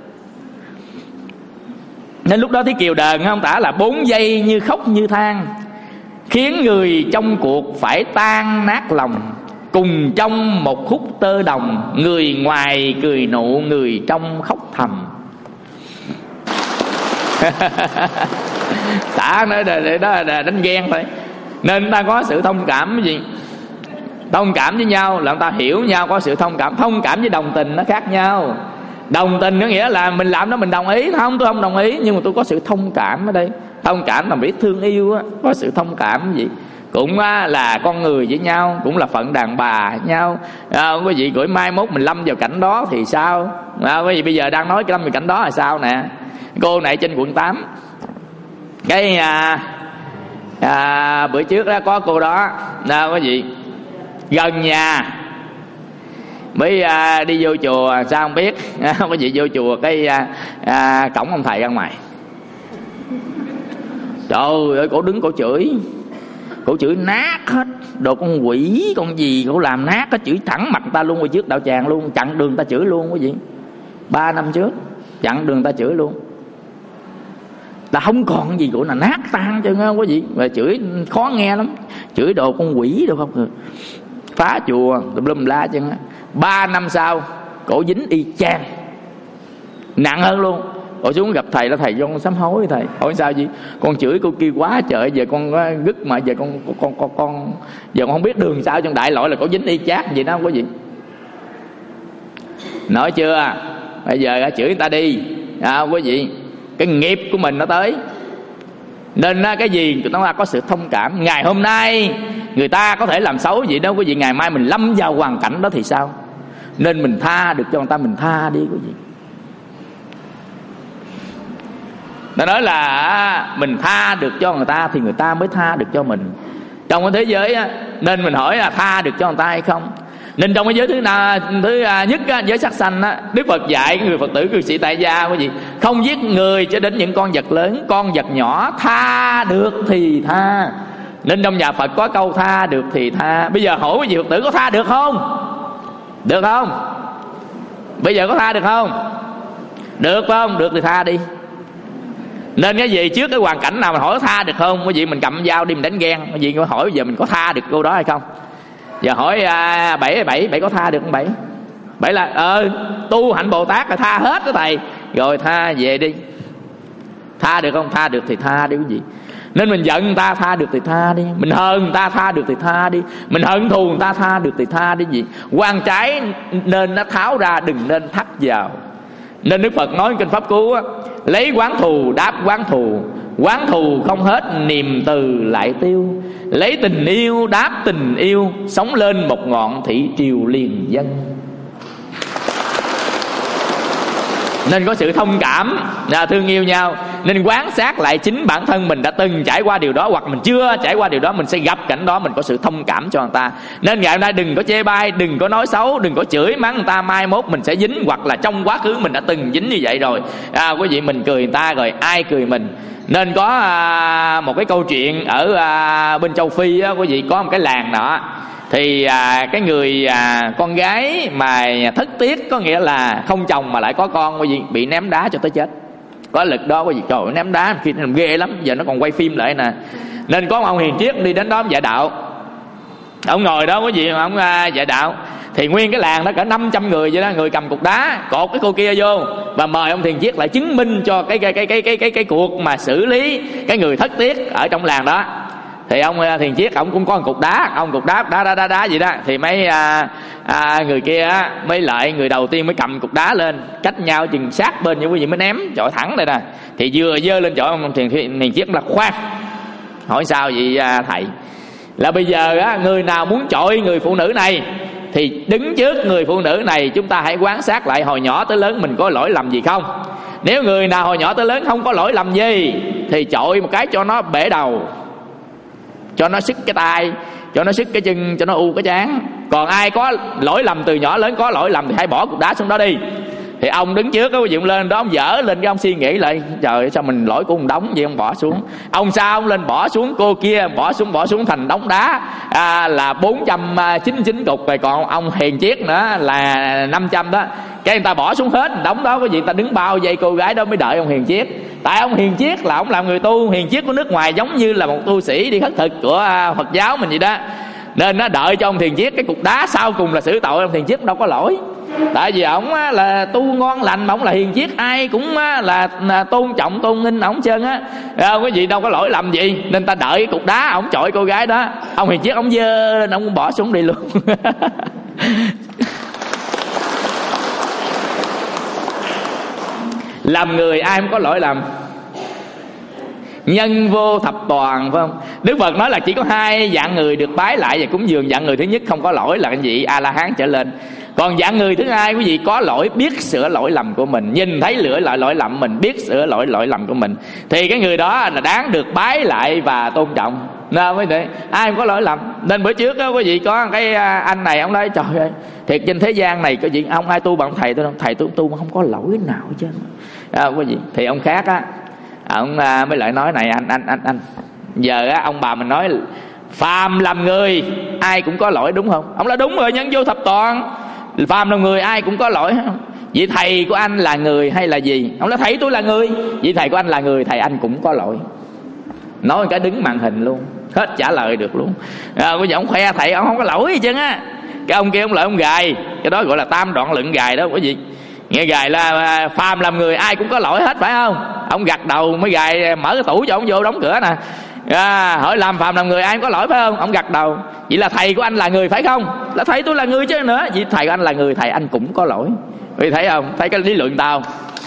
Nên lúc đó Thí Kiều đờn không tả là bốn giây như khóc như than, khiến người trong cuộc phải tan nát lòng. Cùng trong một khúc tơ đồng, người ngoài cười nụ, người trong khóc thầm. Tả nói để đó là đánh ghen thôi. Nên ta có sự thông cảm cái gì, thông cảm với nhau là ta hiểu nhau, có sự thông cảm. Thông cảm với đồng tình nó khác nhau. Đồng tình có nghĩa là mình làm đó mình đồng ý, không tôi không đồng ý, nhưng mà tôi có sự thông cảm ở đây. Thông cảm là biết thương yêu á, có sự thông cảm cái gì. Cũng là con người với nhau, cũng là phận đàn bà với nhau à, quý vị. Rồi mai mốt mình lâm vào cảnh đó thì sao à, quý vị. Bây giờ đang nói cái lâm vào cảnh đó là sao nè. Cô này trên quận tám, cái à, à, bữa trước đó có cô đó à, quý vị, gần nhà mới à, đi vô chùa sao không biết à, quý vị. Vô chùa cái à, à, cổng ông thầy ra ngoài, trời ơi cổ đứng cổ chửi, cổ chửi nát hết, đồ con quỷ con gì cổ làm nát hết, chửi thẳng mặt ta luôn. Rồi trước đạo tràng luôn, chặn đường ta chửi luôn quý vị. Ba năm trước chặn đường ta chửi luôn, là không còn gì cổ là nát tan chứ quý vị. Và chửi khó nghe lắm, chửi đồ con quỷ đâu không, phá chùa tùm lum la chứ. Ba năm sau cổ dính y chang, nặng hơn luôn. Ủa xuống gặp thầy là thầy cho con sám hối thầy. Hỏi sao gì? Con chửi cô kia quá trời, giờ con gứt mà giờ con con con con giờ con không biết đường sao, trong đại loại là có dính y chát vậy đó, không có gì. Nói chưa? Bây giờ chửi người ta đi, à, không có gì. Cái nghiệp của mình nó tới. Nên cái gì chúng ta có sự thông cảm. Ngày hôm nay người ta có thể làm xấu gì đâu quý vị, ngày mai mình lâm vào hoàn cảnh đó thì sao? Nên mình tha được cho người ta, mình tha đi quý vị. Nó nói là mình tha được cho người ta thì người ta mới tha được cho mình. Trong cái thế giới á, nên mình hỏi là tha được cho người ta hay không. Nên trong cái giới thứ nào, thứ nhất á, giới sắc sanh á, Đức Phật dạy người Phật tử cư sĩ tại gia quý vị, không giết người cho đến những con vật lớn, con vật nhỏ tha được thì tha. Nên trong nhà Phật có câu tha được thì tha. Bây giờ hỏi quý vị Phật tử có tha được không? Được không? Bây giờ có tha được không? Được không? Được thì tha đi. Nên cái gì trước cái hoàn cảnh nào mình hỏi tha được không, quý vị mình cầm dao đi mình đánh ghen. Quý vị có hỏi bây giờ mình có tha được cô đó hay không? Giờ hỏi à, bảy bảy bảy có tha được không bảy? Bảy là ờ tu hạnh Bồ Tát là tha hết đó thầy. Rồi tha về đi. Tha được không? Tha được thì tha đi quý vị. Nên mình giận người ta tha được thì tha đi. Mình hờn người ta tha được thì tha đi. Mình hận thù người ta tha được thì tha đi gì. Quan trái nên nó tháo ra, đừng nên thắt vào. Nên Đức Phật nói kinh Pháp Cú á, lấy quán thù đáp quán thù, quán thù không hết niềm từ lại tiêu. Lấy tình yêu đáp tình yêu, sống lên một ngọn thủy triều liền dân. Nên có sự thông cảm, thương yêu nhau. Nên quán sát lại chính bản thân mình đã từng trải qua điều đó, hoặc mình chưa trải qua điều đó, mình sẽ gặp cảnh đó, mình có sự thông cảm cho người ta. Nên ngày hôm nay đừng có chê bai, đừng có nói xấu, đừng có chửi mắng người ta. Mai mốt mình sẽ dính, hoặc là trong quá khứ mình đã từng dính như vậy rồi. à, Quý vị, mình cười người ta rồi ai cười mình. Nên có à, một cái câu chuyện ở à, bên châu Phi á, quý vị, có một cái làng nọ. Thì à, cái người à, con gái mà thất tiết, có nghĩa là không chồng mà lại có con, quý vị, bị ném đá cho tới chết. Có lực đó quý vị, trời ơi, ném đá khi nó ghê lắm. Giờ nó còn quay phim lại nè. Nên có một ông hiền triết đi đến đó dạy đạo. Ông ngồi đó quý vị, ông à, dạy đạo. Thì nguyên cái làng đó cả năm trăm người vậy đó, người cầm cục đá cột cái cô kia vô và mời ông thiền triết lại chứng minh cho cái cái cái cái cái cái cái cuộc mà xử lý cái người thất tiết ở trong làng đó. Thì ông thiền triết ông cũng có một cục đá, ông cục đá đá đá đá, đá gì đó. Thì mấy à, à, người kia á, mới lại người đầu tiên mới cầm cục đá lên, cách nhau chừng sát bên như quý vị mới ném chọi thẳng đây nè. Thì vừa dơ lên chọi ông thiền thiền triết là khoan. Hỏi sao vậy à, thầy? Là bây giờ á, người nào muốn chọi người phụ nữ này thì đứng trước người phụ nữ này, chúng ta hãy quan sát lại hồi nhỏ tới lớn mình có lỗi lầm gì không. Nếu người nào hồi nhỏ tới lớn không có lỗi lầm gì thì chọi một cái cho nó bể đầu, cho nó sức cái tay, cho nó sức cái chân, cho nó u cái trán. Còn ai có lỗi lầm từ nhỏ lớn có lỗi lầm thì hãy bỏ cục đá xuống đó đi. Thì ông đứng trước cái dụng lên đó, ông dở lên cái ông suy nghĩ lại, trời sao mình lỗi của một đống vậy, ông bỏ xuống. Ông sao ông lên bỏ xuống, cô kia bỏ xuống, bỏ xuống thành đống đá à, là bốn trăm chín mươi chín cục. Rồi còn ông hiền triết nữa là năm trăm đó. Cái người ta bỏ xuống hết đống đó, có gì người ta đứng bao vây cô gái đó mới đợi ông hiền triết. Tại ông hiền triết là ông làm người tu, hiền triết của nước ngoài giống như là một tu sĩ đi khất thực của Phật giáo mình vậy đó. Nên nó đợi cho ông thiền triết cái cục đá sau cùng là xử tội. Ông thiền triết đâu có lỗi, tại vì ổng là tu ngon lành mà ổng là hiền triết, ai cũng là, là tôn trọng tôn nghinh ổng trơn á, cái gì đâu có lỗi lầm gì. Nên ta đợi cái cục đá ổng chọi cô gái đó, ông hiền triết ổng dơ lên ổng bỏ xuống đi luôn. Làm người ai cũng có lỗi lầm, nhân vô thập toàn, phải không? Đức Phật nói là chỉ có hai dạng người được bái lại và cúng dường. Dạng người thứ nhất không có lỗi là cái gì? A La Hán trở lên. Còn dạng người thứ hai quý vị có lỗi, biết sửa lỗi lầm của mình, nhìn thấy lửa lại lỗi lầm mình, biết sửa lỗi lỗi lầm của mình, thì cái người đó là đáng được bái lại và tôn trọng. Nên mới thế, ai cũng có lỗi lầm. Nên bữa trước đó quý vị có cái anh này, ông nói trời ơi, thiệt trên thế gian này có gì ông ai tu bằng thầy tôi không? Thầy tôi tu mà không có lỗi nào chứ. À, quý vị, thì ông khác á, ông mới lại nói này, anh anh anh anh giờ á, ông bà mình nói phàm làm người ai cũng có lỗi đúng không? Ông nói đúng rồi, nhân vô thập toàn, phàm làm người ai cũng có lỗi. Vậy thầy của anh là người hay là gì? Ông nói thầy tôi là người. Vậy thầy của anh là người, thầy anh cũng có lỗi. Nói cái đứng màn hình luôn, hết trả lời được luôn. À, bây giờ ông khoe thầy ông không có lỗi gì chứ á. Cái ông kia ông lợi ông gài, cái đó gọi là tam đoạn luận gài đó quý vị. Nghe gài là phàm làm người ai cũng có lỗi hết phải không? Ông gật đầu mới gài mở cái tủ cho ông vô đóng cửa nè. À, hỏi làm phàm làm người ai cũng có lỗi phải không? Ông gật đầu. Vậy là thầy của anh là người phải không? Là thầy tôi là người chứ nữa. Vậy thầy của anh là người, thầy anh cũng có lỗi. Vì thấy không? Thấy cái lý luận tao.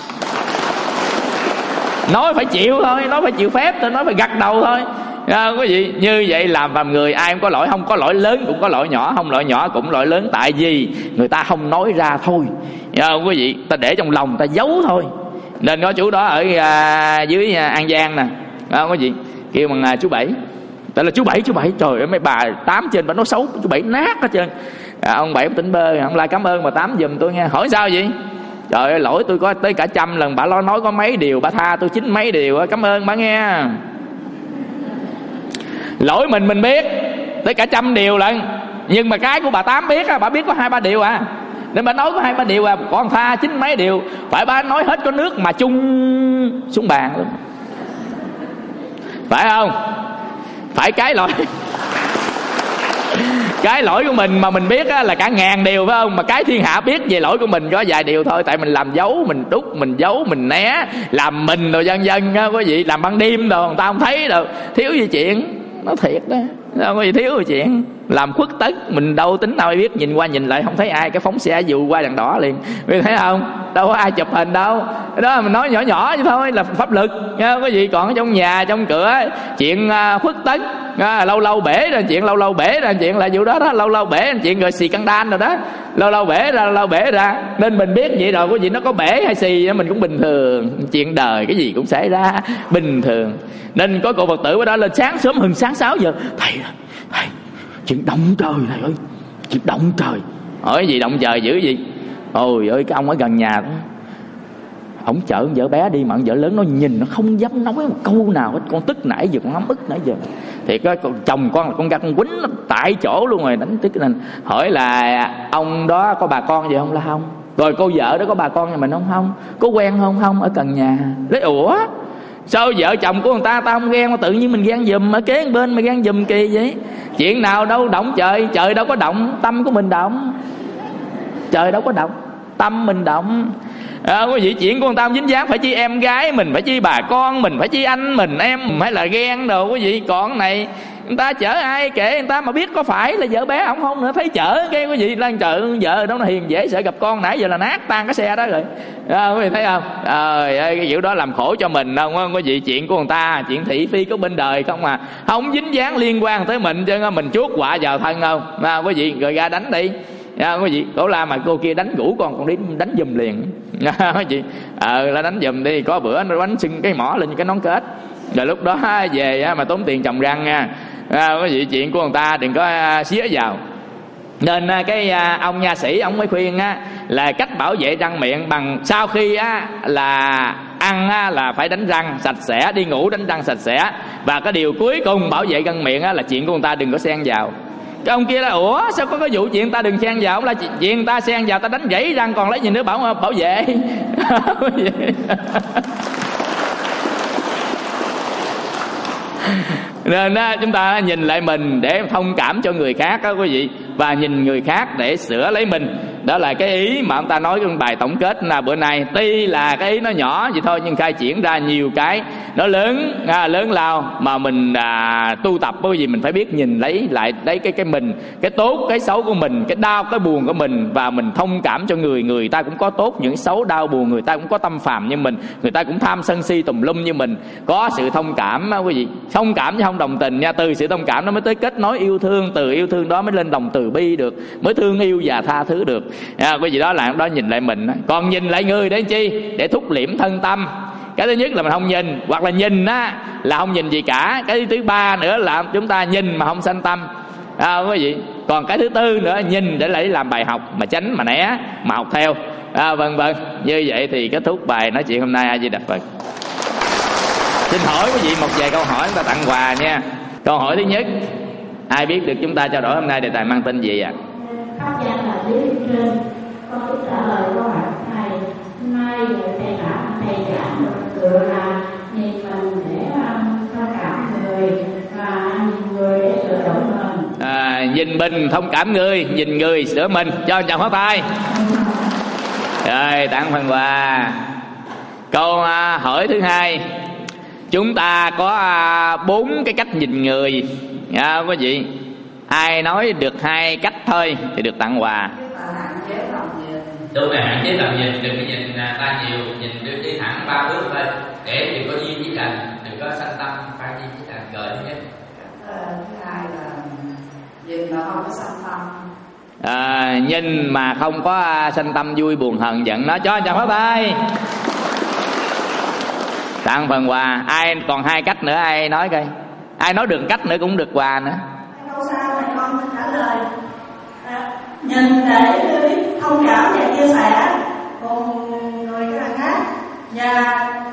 Nói phải chịu thôi, nói phải chịu phép thôi, nói phải gật đầu thôi. À, quý vị, như vậy làm phàm người ai cũng có lỗi, không có lỗi lớn cũng có lỗi nhỏ, không lỗi nhỏ cũng lỗi lớn, tại vì người ta không nói ra thôi. À, quý vị, ta để trong lòng ta giấu thôi. Nên có chú đó ở à, dưới à, An Giang nè, à, quý vị, kêu bằng à, chú Bảy. Tại là chú Bảy, chú Bảy, trời ơi mấy bà tám trên bà nói xấu chú Bảy nát hết trơn. À, ông Bảy ông tỉnh bơ, ông lại cảm ơn bà tám giùm tôi nghe. Hỏi sao vậy? Trời ơi lỗi tôi có tới cả trăm lần, bà lo nói có mấy điều, bà tha tôi chín mấy điều, cảm ơn bà nghe. Lỗi mình mình biết tới cả trăm điều lận, nhưng mà cái của bà tám biết á, bà biết có hai ba điều à, nên bà nói có hai ba điều à, còn tha chín mấy điều. Phải bà nói hết có nước mà chung xuống bàn luôn, phải không? Phải cái lỗi cái lỗi của mình mà mình biết á, là cả ngàn điều phải không? Mà cái thiên hạ biết về lỗi của mình có vài điều thôi. Tại mình làm giấu, mình đút, mình giấu, mình né, làm mình rồi dân dân á, quý vị, làm ban đêm rồi người ta không thấy đâu. Thiếu gì chuyện, nó thiệt đó, không có gì thiếu gì chuyện. Làm khuất tất, mình đâu tính nào ai biết, nhìn qua nhìn lại không thấy ai, cái phóng xe dụ qua đèn đỏ liền, quý thấy không? Đâu có ai chụp hình đâu. Đó mình nói nhỏ nhỏ vậy thôi là pháp lực nha quý vị. Còn trong nhà trong cửa chuyện khuất tất, à, lâu lâu bể ra chuyện, lâu lâu bể ra chuyện là vụ đó đó, lâu lâu bể ra chuyện rồi xì căng đan rồi đó, lâu lâu bể ra lâu lâu bể ra. Nên mình biết vậy rồi, quý vị, nó có bể hay xì mình cũng bình thường, chuyện đời cái gì cũng xảy ra bình thường. Nên có cô Phật tử ở đó lên sáng sớm hừng sáng sáu giờ, thầy thầy chuyện động trời thầy ơi, chuyện động trời. Hỏi gì động trời dữ gì? Ôi ơi, cái ông ở gần nhà đó, ổng chở con vợ bé đi mà con vợ lớn nó nhìn nó không dám nói một câu nào hết. Con tức nãy giờ, con ấm ức nãy giờ. Thì cái chồng con là con gắt con quýnh nó tại chỗ luôn rồi, đánh tức nên. Hỏi là ông đó có bà con gì không? Là không. Rồi cô vợ đó có bà con nhà mình không? Không. Có quen không? Không, ở gần nhà. Lấy ủa sao vợ chồng của người ta ta không ghen mà tự nhiên mình ghen giùm, ở kế bên mà ghen giùm kỳ vậy? Chuyện nào đâu động trời, trời đâu có động, tâm của mình động. Trời đâu có động, tâm mình động. À, quý vị, chuyện của người ta không dính dáng, phải chi em gái mình, phải chi bà con mình, phải chi anh mình, em mình, hay là ghen đồ quý vị. Còn này người ta chở ai kể người ta mà biết có phải là vợ bé ông không nữa, thấy chở cái quý vị lan chợ vợ đó nó hiền dễ sợ gặp con, nãy giờ là nát tan cái xe đó rồi. À, quý vị thấy không? Trời ơi, cái vụ đó làm khổ cho mình đâu quý vị. Chuyện của người ta, chuyện thị phi của bên đời không à, không dính dáng liên quan tới mình chứ mình chuốc họa vào thân không. À, quý vị, rồi ra đánh đi. À, quý vị, cổ la mà cô kia đánh ngủ con còn đi đánh giùm liền. À, quý vị, ờ là đánh giùm đi. Có bữa nó đánh sưng cái mỏ lên cái nón kết, rồi lúc đó về mà tốn tiền trồng răng nha. À, quý vị, chuyện của người ta đừng có xía vào. Nên cái ông nha sĩ ông mới khuyên á, là cách bảo vệ răng miệng bằng sau khi á là ăn á, là phải đánh răng sạch sẽ, đi ngủ đánh răng sạch sẽ. Và cái điều cuối cùng bảo vệ răng miệng á, là chuyện của người ta đừng có xen vào. Cái ông kia là ủa sao có cái vụ chuyện ta đừng xen vào? Ông là chuyện ta xen vào ta đánh gãy răng còn lấy gì nữa bảo bảo vệ. Nên á, chúng ta nhìn lại mình để thông cảm cho người khác đó quý vị, và nhìn người khác để sửa lấy mình. Đó là cái ý mà ông ta nói trong bài tổng kết là bữa nay. Tuy là cái ý nó nhỏ vậy thôi, nhưng khai triển ra nhiều cái nó lớn à, lớn lao mà mình à, tu tập bởi vì mình phải biết nhìn lấy lại đấy cái cái mình, cái tốt cái xấu của mình, cái đau cái buồn của mình, và mình thông cảm cho người. Người ta cũng có tốt những xấu đau buồn, người ta cũng có tâm phàm như mình, người ta cũng tham sân si tùm lum như mình. Có sự thông cảm quý vị, thông cảm chứ không đồng tình nha. Từ sự thông cảm nó mới tới kết nối yêu thương, từ yêu thương đó mới lên lòng từ bi được, mới thương yêu và tha thứ được. À, quý vị, đó là đó nhìn lại mình. Còn nhìn lại người để chi? Để thúc liễm thân tâm. Cái thứ nhất là mình không nhìn, hoặc là nhìn á là không nhìn gì cả. Cái thứ ba nữa là chúng ta nhìn mà không sanh tâm. À, quý vị, còn cái thứ tư nữa, nhìn để lấy làm bài học mà tránh mà né mà học theo. À, vân vân. Như vậy thì kết thúc bài nói chuyện hôm nay. A Di Đà Phật. Xin hỏi quý vị một vài câu hỏi chúng ta tặng quà nha. Câu hỏi thứ nhất, ai biết được chúng ta trao đổi hôm nay đề tài mang tên gì ạ? Pháp danh là Lý Trên. Con sẽ trả lời câu hỏi thầy. Hôm nay thầy đã thầy giảng một cửa là nhìn mình để thông cảm người và nhìn người để sửa đổi mình. À, nhìn mình thông cảm người, nhìn người sửa mình. Cho chào pháo tay. Rồi tặng phần quà. Câu à, hỏi thứ hai, chúng ta có à, bốn cái cách nhìn người à, quý vị. Ai nói được hai cách thôi thì được tặng quà. Đúng là hạn chế tầm nhìn, đừng có nhìn ta nhiều, nhìn đi, đi thẳng ba bước thôi, để đừng có duyên với cảnh, đừng có sanh tâm phải duyên với cảnh cởi nhé. Thứ hai là nhìn mà không có sanh tâm. À, nhìn mà không có sanh tâm vui buồn hờn giận, nó cho chào pháo tay. Tặng phần quà. Ai còn hai cách nữa ai nói coi. Ai nói được cách nữa cũng được quà nữa. Câu sau này con trả lời à, nhìn để thông cảm và chia sẻ cùng người khác và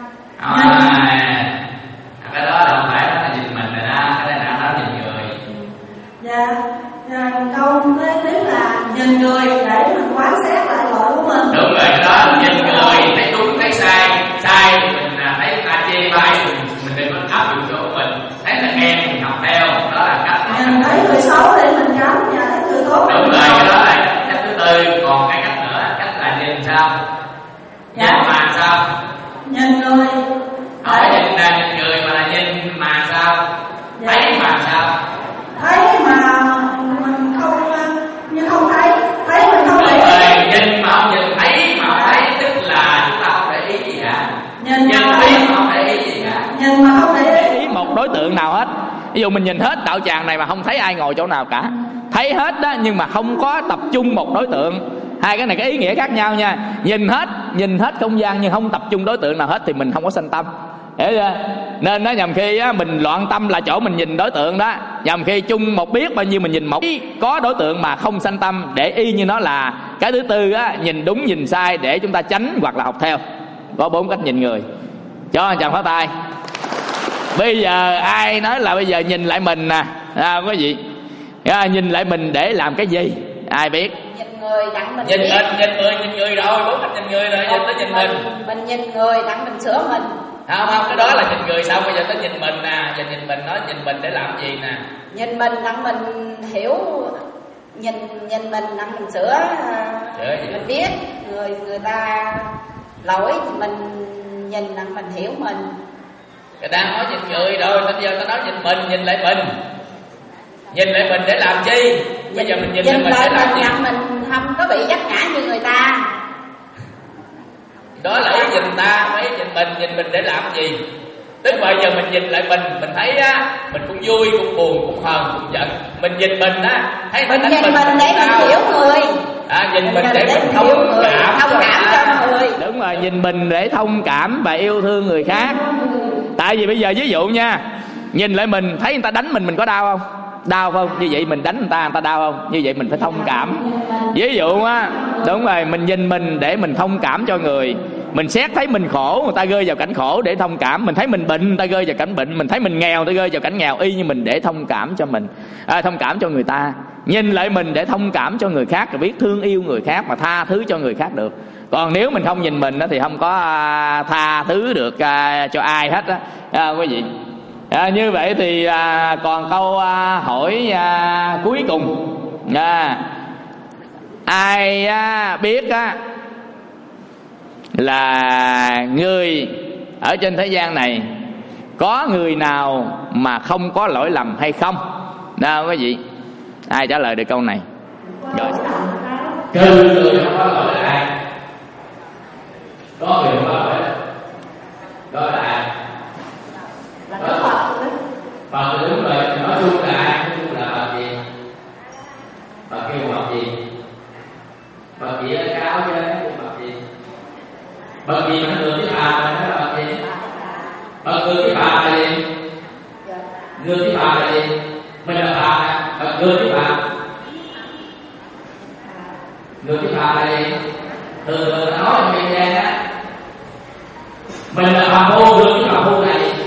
à, cái đó đâu phải là nhìn mình rồi đó, cái này là nó nhìn người. Dạ, và câu kế tiếp là nhìn người để mình quán xét lại lỗi của mình. Đúng rồi, cái đó nhìn người thấy đúng thấy sai, sai thì mình thấy ta chê bai mình, mình đừng có áp dụng cho của mình, thấy là khen mình học theo, đó là cách. Nhìn thấy người xấu để mình tránh và thấy người tốt. Đúng rồi, cái đó là cách thứ tư. Còn cái cách nữa, cách là nhìn sao? Nhìn dạ. Mà sao? Nhìn người. Không phải nhìn là nhìn người mà là nhìn mà sao? Dạ. Thấy mà sao? Thấy mà mình không như không thấy, thấy mình không để ý. Nhìn mà không nhìn, thấy mà không thấy, tức là chúng ta không để ý gì cả. Nhìn, nhìn biết mà không để ý gì cả. Nhìn mà không để ý một đối tượng nào hết. Ví dụ mình nhìn hết đạo tràng này mà không thấy ai ngồi chỗ nào cả, thấy hết đó nhưng mà không có tập trung một đối tượng. Hai cái này cái ý nghĩa khác nhau nha. Nhìn hết, nhìn hết không gian nhưng không tập trung đối tượng nào hết thì mình không có sanh tâm. Hiểu chưa? Nên nó nhầm khi á, mình loạn tâm là chỗ mình nhìn đối tượng đó. Nhầm khi chung một biết bao nhiêu mình nhìn một có đối tượng mà không sanh tâm, để y như nó là cái thứ tư á, nhìn đúng nhìn sai để chúng ta tránh hoặc là học theo. Có bốn cách nhìn người. Cho anh chàng pháo tay. Bây giờ ai nói là bây giờ nhìn lại mình nè à, quý vị à, nhìn lại mình để làm cái gì? Ai biết? Nhìn người đặng mình nhìn biết. mình, nhìn người, nhìn người rồi, bốn cách nhìn người rồi, nhìn tới nhìn mình. Mình nhìn người đặng mình sửa mình. Không, không, cái đó là nhìn người xong, bây giờ tới nhìn mình nè. Giờ nhìn mình, nói nhìn mình để làm gì nè? Nhìn mình đặng mình hiểu, nhìn nhìn mình đặng mình sửa, sửa mình biết người người ta lỗi thì mình nhìn đặng mình hiểu mình. Người ta nói nhìn người rồi, bây giờ ta nói nhìn mình, nhìn lại mình. Nhìn lại mình để làm chi? Bây Nhìn, giờ mình nhìn, nhìn lại mình để làm gì? Đặng mình không có bị dắt ngã như người ta. Đó là ý nhìn ta, mấy nhìn mình, nhìn mình để làm gì? Tức bây giờ mình nhìn lại mình, mình thấy á, mình cũng vui, cũng buồn, cũng hờn, cũng giận. Mình nhìn mình á, thấy mình đánh nhìn mình, mình để mình hiểu người. À, nhìn mình, mình để mình thông thông cảm, thông cảm cho người. Đúng rồi, nhìn mình để thông cảm và yêu thương người khác. Tại vì bây giờ ví dụ nha, nhìn lại mình thấy người ta đánh mình, mình có đau không? Đau không? Như vậy mình đánh người ta, người ta đau không? Như vậy mình phải thông cảm. Ví dụ á, đúng rồi, mình nhìn mình để mình thông cảm cho người. Mình xét thấy mình khổ, người ta rơi vào cảnh khổ để thông cảm. Mình thấy mình bệnh, người ta rơi vào cảnh bệnh. Mình thấy mình nghèo, người ta rơi vào cảnh nghèo. Y như mình để thông cảm cho mình à, thông cảm cho người ta. Nhìn lại mình để thông cảm cho người khác, rồi biết thương yêu người khác mà tha thứ cho người khác được. Còn nếu mình không nhìn mình thì không có tha thứ được cho ai hết á, à, quý vị. À, như vậy thì à, còn câu à, hỏi à, cuối cùng à, ai à, biết á, là người ở trên thế gian này có người nào mà không có lỗi lầm hay không? Nào quý vị, ai trả lời được câu này? Rồi. Trừ người không có lỗi là ai? Có người không có lỗi đó là ai? là cái Phật. Phật đúng rồi, nói chung là ai? Nói chung là Phật gì? Phật kêu Phật gì? Phật gì ở cao chứ, Phật gì? Phật gì mà người với bà mà nó là Phật gì? Phật người với bà là gì? Người với bà là gì? Mình là bà, Phật người với bà. Người với bà là gì? Thường thường nói trong dân gian á, mình là bà phu, người với bà phu là gì?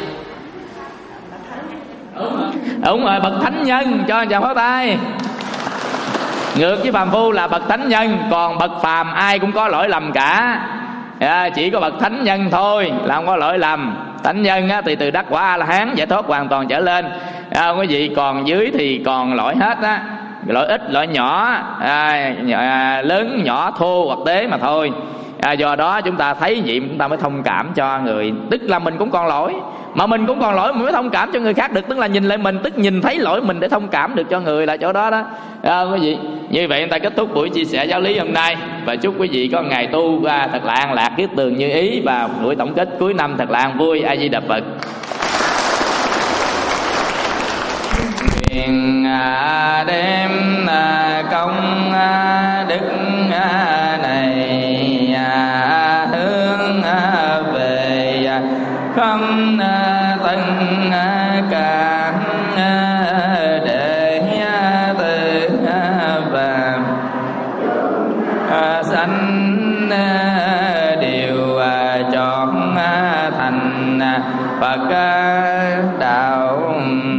Đúng rồi, đúng rồi, bậc thánh nhân. Cho anh chào pháo tay. Ngược với phàm phu là bậc thánh nhân, còn bậc phàm ai cũng có lỗi lầm cả. À, chỉ có bậc thánh nhân thôi là không có lỗi lầm. Thánh nhân á, thì từ đắc quả A La Hán giải thoát hoàn toàn trở lên. À, quý vị còn dưới thì còn lỗi hết á, lỗi ít, lỗi nhỏ, à, nhỏ, lớn, nhỏ, thô hoặc tế mà thôi. À, do đó chúng ta thấy vậy chúng ta mới thông cảm cho người, tức là mình cũng còn lỗi, mà mình cũng còn lỗi mình mới thông cảm cho người khác được, tức là nhìn lại mình, tức nhìn thấy lỗi mình để thông cảm được cho người, là chỗ đó đó. À, quý vị, như vậy chúng ta kết thúc buổi chia sẻ giáo lý hôm nay, và chúc quý vị có ngày tu à, thật là an lạc, kiết tường như ý, và buổi tổng kết cuối năm thật là an vui. A Di Đà Phật. Nguyện à, đem à, công à, đức à, này à, hướng à, về à, không à, tân à, cảm à, để à, từ à, và à, sanh à, điều à, chọn à, thành à, Phật à, đạo